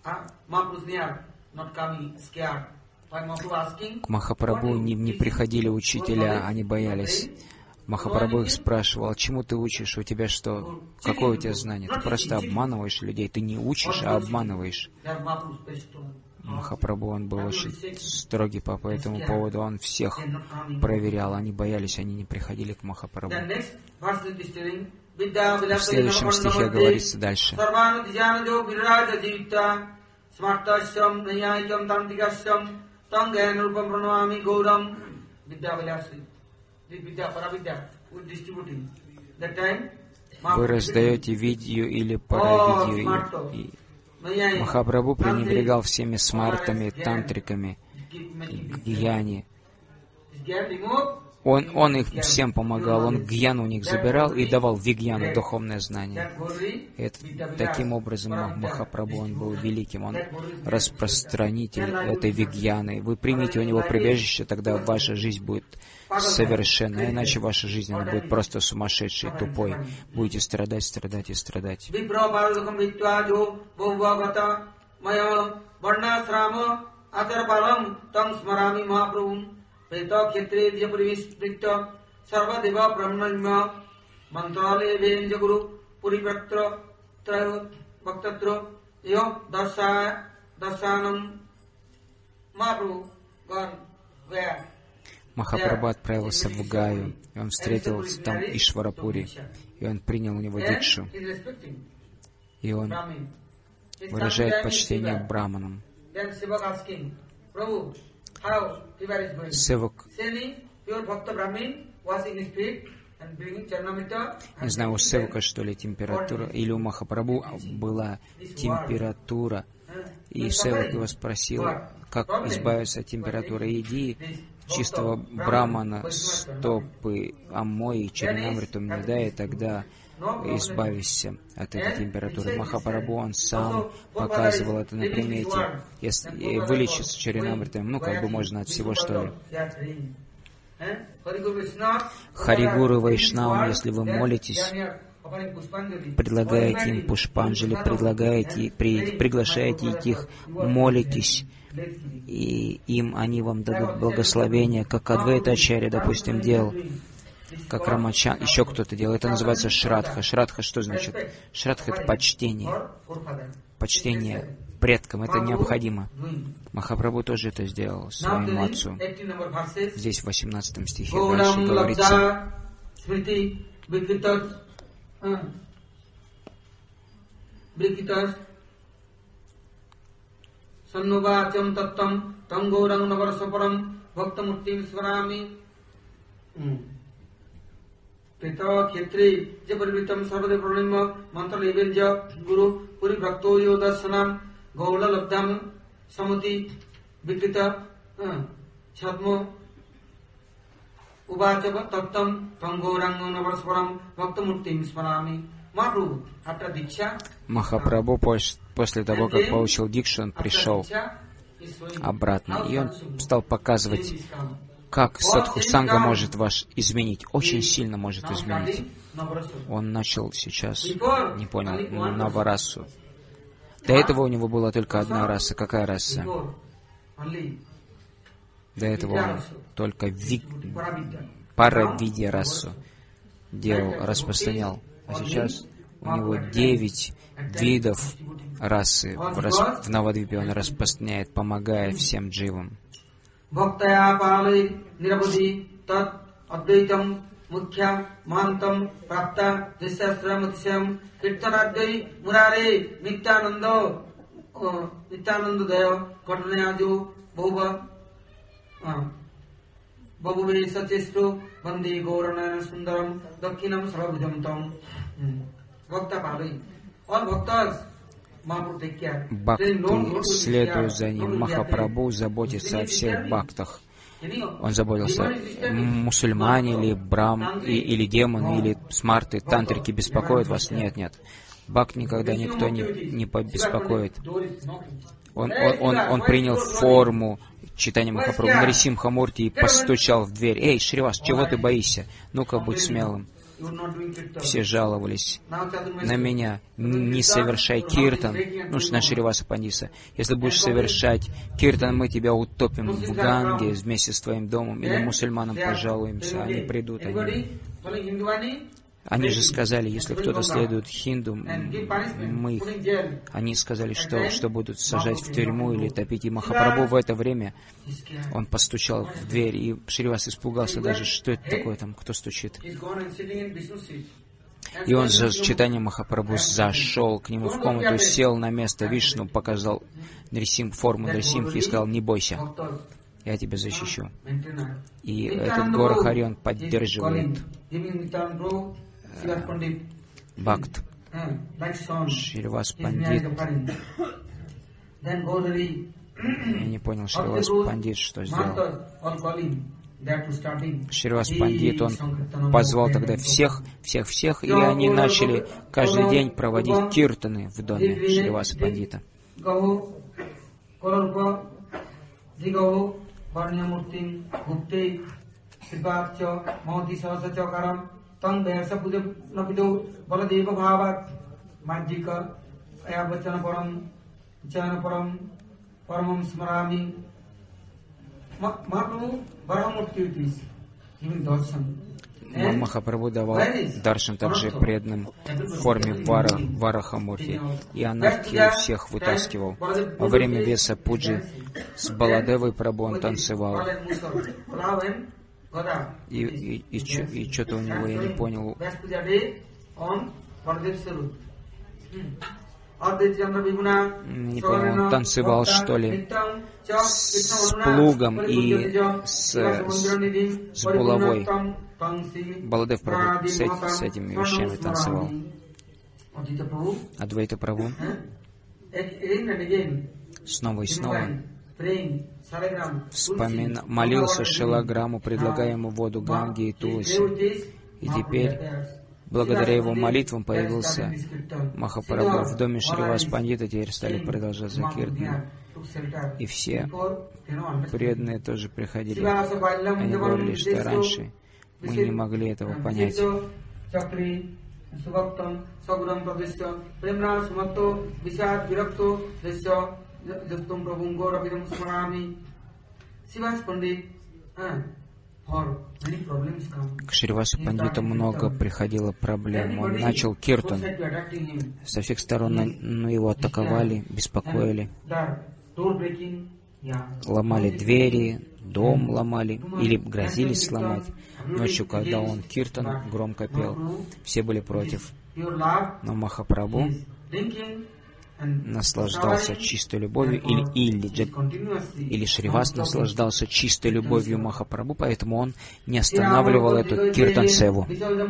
К Махапрабху не приходили учителя, они боялись. Махапрабху их спрашивал: чему ты учишь, у тебя что, какое у тебя знание? Ты просто обманываешь людей, ты не учишь, а обманываешь. Махапрабху, он был очень строгий по этому поводу, он всех проверял, они боялись, они не приходили к Махапрабху. В следующем стихе говорится дальше. Вы раздаете видью или паравидью. Махапрабху пренебрегал всеми смартами, тантриками, гьяни. Он их всем помогал, он гьяну у них забирал и давал вигьяну духовное знание. Таким образом Махапрабху, он был великим, он распространитель этой вигьяны. Вы примите у него прибежище, тогда ваша жизнь будет совершенна, иначе ваша жизнь она будет просто сумасшедшей, тупой. Будете страдать, страдать и страдать. Махапрабху отправился в Гаю, и он встретил там Ишварапури, и он принял у него дикшу, и он выражает почтение браманам. Севак, не знаю, у Севака, что ли, температура, или у Махапрабху была температура, и Севак его спросил, как избавиться от температуры. Иди чистого брамана стопы омой и чаринамриту мне дай, и тогда избавишься от этой температуры. Махапрабху, он сам показывал это на примете. Если вылечиться чаринамритом, можно от всего, что ли. Харигуру Вайшнавам, если вы молитесь, предлагаете им пушпанджали, приглашаете их, молитесь, и они вам дадут благословение, как Адвайта-ачарья, допустим, делал, как Рамачан, еще кто-то делал. Это называется шрадха. Шрадха что значит? Шрадха — это почтение. Почтение предкам, это необходимо. Махапрабху тоже это сделал своему отцу. Здесь в 18 стихе дальше говорится: Sannuvacham tattam tam gaurang navarsaparam bhaktamurtim svarami pita khetri japarvitam sarvade pranima mantra levenja guru puri bhakto yodasanam gaula labdam samuti vikrita chhatmo uvacha tattam tam gaurang navarsaparam bhaktamurtim svarami. Махапрабху после того, как получил дикшу, он пришел обратно, и он стал показывать, как садхусанга может вас изменить, очень сильно может изменить. Он начал сейчас, не понял, Наварасу. До этого у него была только одна раса. Какая раса? До этого он только Паравидья расу делал, распространял. А сейчас у него 9 видов расы в Навадвипе он распространяет, помогая всем дживам. Бхакти, следуя за ним, Махапрабху заботится о всех бхактах. Он заботился, мусульмане или или демоны, или смарты, тантрики беспокоят вас? Нет, нет. Бхакт никогда никто не побеспокоит. Он принял форму читания Махапрабху Нарисимха-мурти и постучал в дверь. «Эй, Шривас, чего ты боишься? Ну-ка, будь смелым». Все жаловались на меня. Не совершай киртан. На Шриваса Пандиса. Если будешь совершать киртан, мы тебя утопим в Ганге вместе с твоим домом. Или мусульманам пожалуемся. Они придут. Они же сказали, если кто-то следует хинду, мы их... Они сказали, что будут сажать в тюрьму или топить. И Махапрабху в это время, он постучал в дверь, и Шривас испугался даже, что это такое там, кто стучит. И он за читанием Махапрабху зашел к нему в комнату, сел на место Вишну, показал форму Нарисимхи и сказал: «Не бойся, я тебя защищу». И этот Гора Хари, он поддерживает Бхакт. Шривас Пандит. Я не понял, Шривас Пандит что сделал. Шривас Пандит, он позвал тогда всех, и они начали каждый день проводить киртаны в доме Шриваса Пандита. Махапрабху давал даршан также преданным в форме Варахамурти, и Анархи всех вытаскивал. Во время веса пуджи с Баладевой Прабху он танцевал. И что-то у него, я не понял. Не понял, он танцевал, что ли, с плугом и с булавой. Баладев Прабху с этими вещами танцевал. Адвайта Прабху снова и снова молился Шилаграму, предлагая ему воду Ганги и Туласи. И теперь, благодаря его молитвам, появился Махапрабху. В доме Шривас Пандита теперь стали продолжать закиртаны. И все преданные тоже приходили. Они говорили, что раньше мы не могли этого понять. К Шривасу Пандиту много приходило проблем. Он начал киртан. Со всех сторон его атаковали, беспокоили. Ломали двери, дом ломали или грозились сломать. Ночью, когда он киртан громко пел, все были против. Но Махапрабху наслаждался чистой любовью, или Шривас наслаждался чистой любовью Махапрабху, поэтому он не останавливал эту киртан-севу.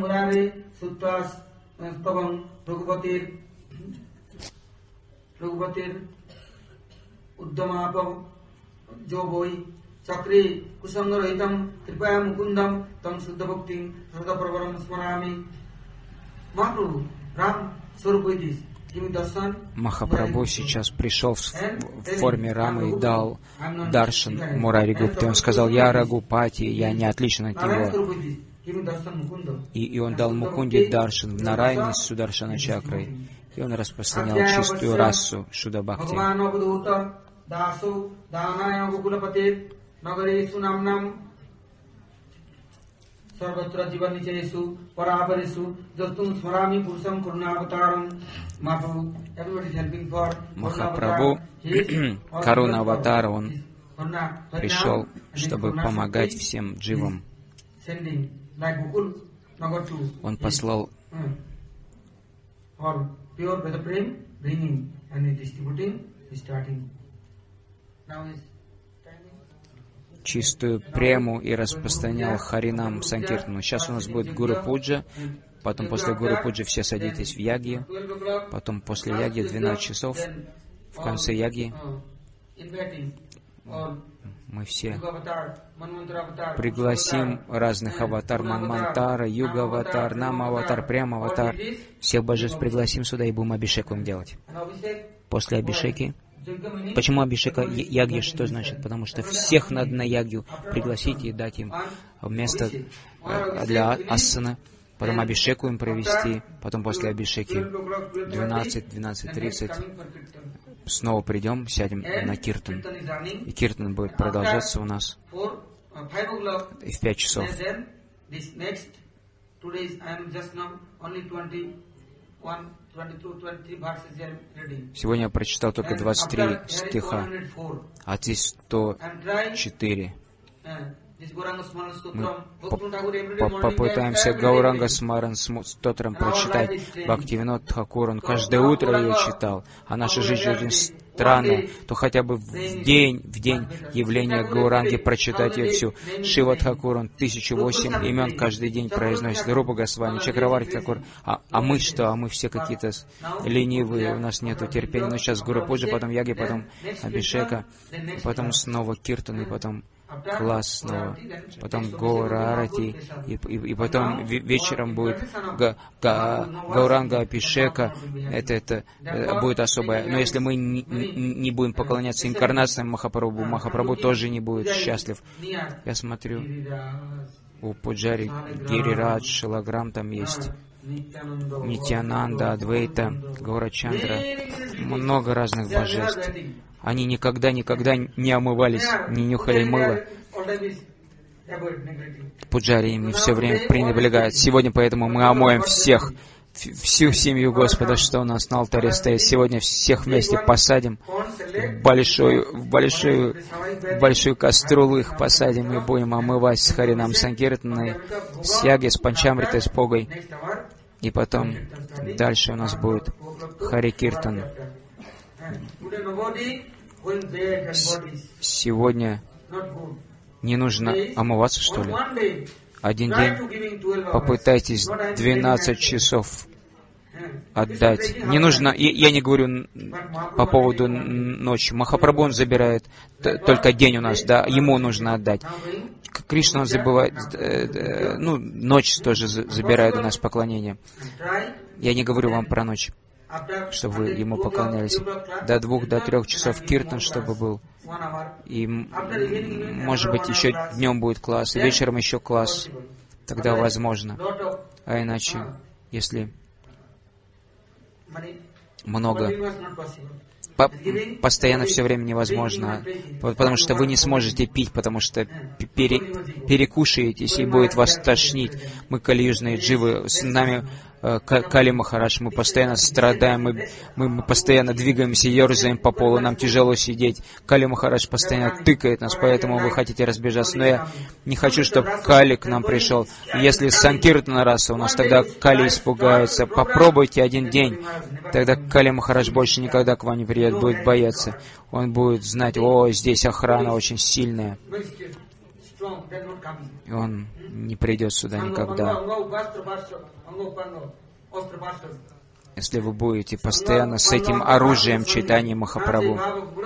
Махапрабху сейчас пришел в форме Рамы и дал даршан Мурари Гупте. Он сказал: «Я Рагупати, я не отличен от него». И он дал Мукунде даршан в Нарайне с Сударшана чакрой. И он распространял чистую расу Шудабхакти. Махапрабху, Каруна Аватара, он пришел, чтобы помогать всем дживам. Он послал чистую прему и распространял Харинам Санкиртану. Сейчас у нас будет Гуру Пуджа, потом после Гуру Пуджи все садитесь в яги, потом после яги 12 часов, в конце яги мы все пригласим разных аватар, Манмантара, Юга-аватар, Нама-аватар, Пряма-аватар, всех божеств пригласим сюда и будем абишеку им делать. После абишеки. Почему абишека ягья, что значит? Потому что всех надо на ягью пригласить и дать им место для асана, потом абишеку им провести, потом после абишеки 12:30 снова придем, сядем на киртан. И киртан будет продолжаться у нас и в 5 часов. Сегодня я прочитал только 23 стиха, а здесь 104. Мы попытаемся Гауранга Смаран Стотрам прочитать. Бхактивинод Тхакур, он каждое утро ее читал. А наша жизнь очень странная, то хотя бы в день явления Гауранги прочитать ее всю. Шива Тхакур, он 1008 имен каждый день произносит. Рупа Госвами, Чакраварти Тхакур. А мы что? А мы все какие-то ленивые, у нас нету терпения. Но сейчас Гуру Пуджа, потом яги, потом абишека, потом снова киртан, и потом классного. Потом Гаура Арати, и потом вечером будет Гауранга Абхишека. Это будет особое. Но если мы не будем поклоняться инкарнациям Махапрабху, Махапрабху тоже не будет счастлив. Я смотрю, у Пуджари Гирирадж, Шилаграм там есть, Нитьянанда, Адвейта, Гаурачандра, много разных божеств. Они никогда не омывались, не нюхали мыло. Пуджари ими все время пренебрегают. Сегодня поэтому мы омоем всю семью Господа, что у нас на алтаре стоит. Сегодня всех вместе посадим в большую кастрюлю, их посадим и будем омывать с Харинам Санкиртаной, с Яги, с Панчамритой, с Погой. И потом дальше у нас будет Хари Киртан. Сегодня не нужно омываться, что ли? Один день попытайтесь 12 часов отдать. Не нужно, я не говорю по поводу ночи. Махапрабху он забирает только день у нас, да, ему нужно отдать. Кришна он забывает, ночь тоже забирает у нас поклонение. Я не говорю вам про ночь, чтобы вы ему поклонялись. До 2-3 часов киртан, чтобы был. И, может быть, еще днем будет класс, и вечером еще класс. Тогда возможно. А иначе, если много, постоянно все время невозможно, потому что вы не сможете пить, потому что перекушаетесь и будет вас тошнить. Мы кали-южные дживы, с нами Кали Махарадж, мы постоянно страдаем, мы постоянно двигаемся, ерзаем по полу, нам тяжело сидеть. Кали Махарадж постоянно тыкает нас, поэтому вы хотите разбежаться. Но я не хочу, чтобы Кали к нам пришел. Если Санкиртана раса у нас, тогда Кали испугается. Попробуйте один день, тогда Кали Махарадж больше никогда к вам не придет, будет бояться. Он будет знать, здесь охрана очень сильная. И он не придет сюда никогда. Если вы будете постоянно с этим оружием читания Махапрабху.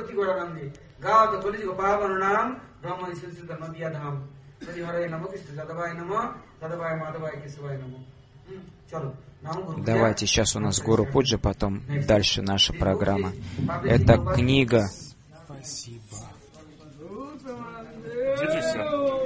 Давайте, сейчас у нас Гуру Пуджа, потом дальше наша программа. Это книга. Держись.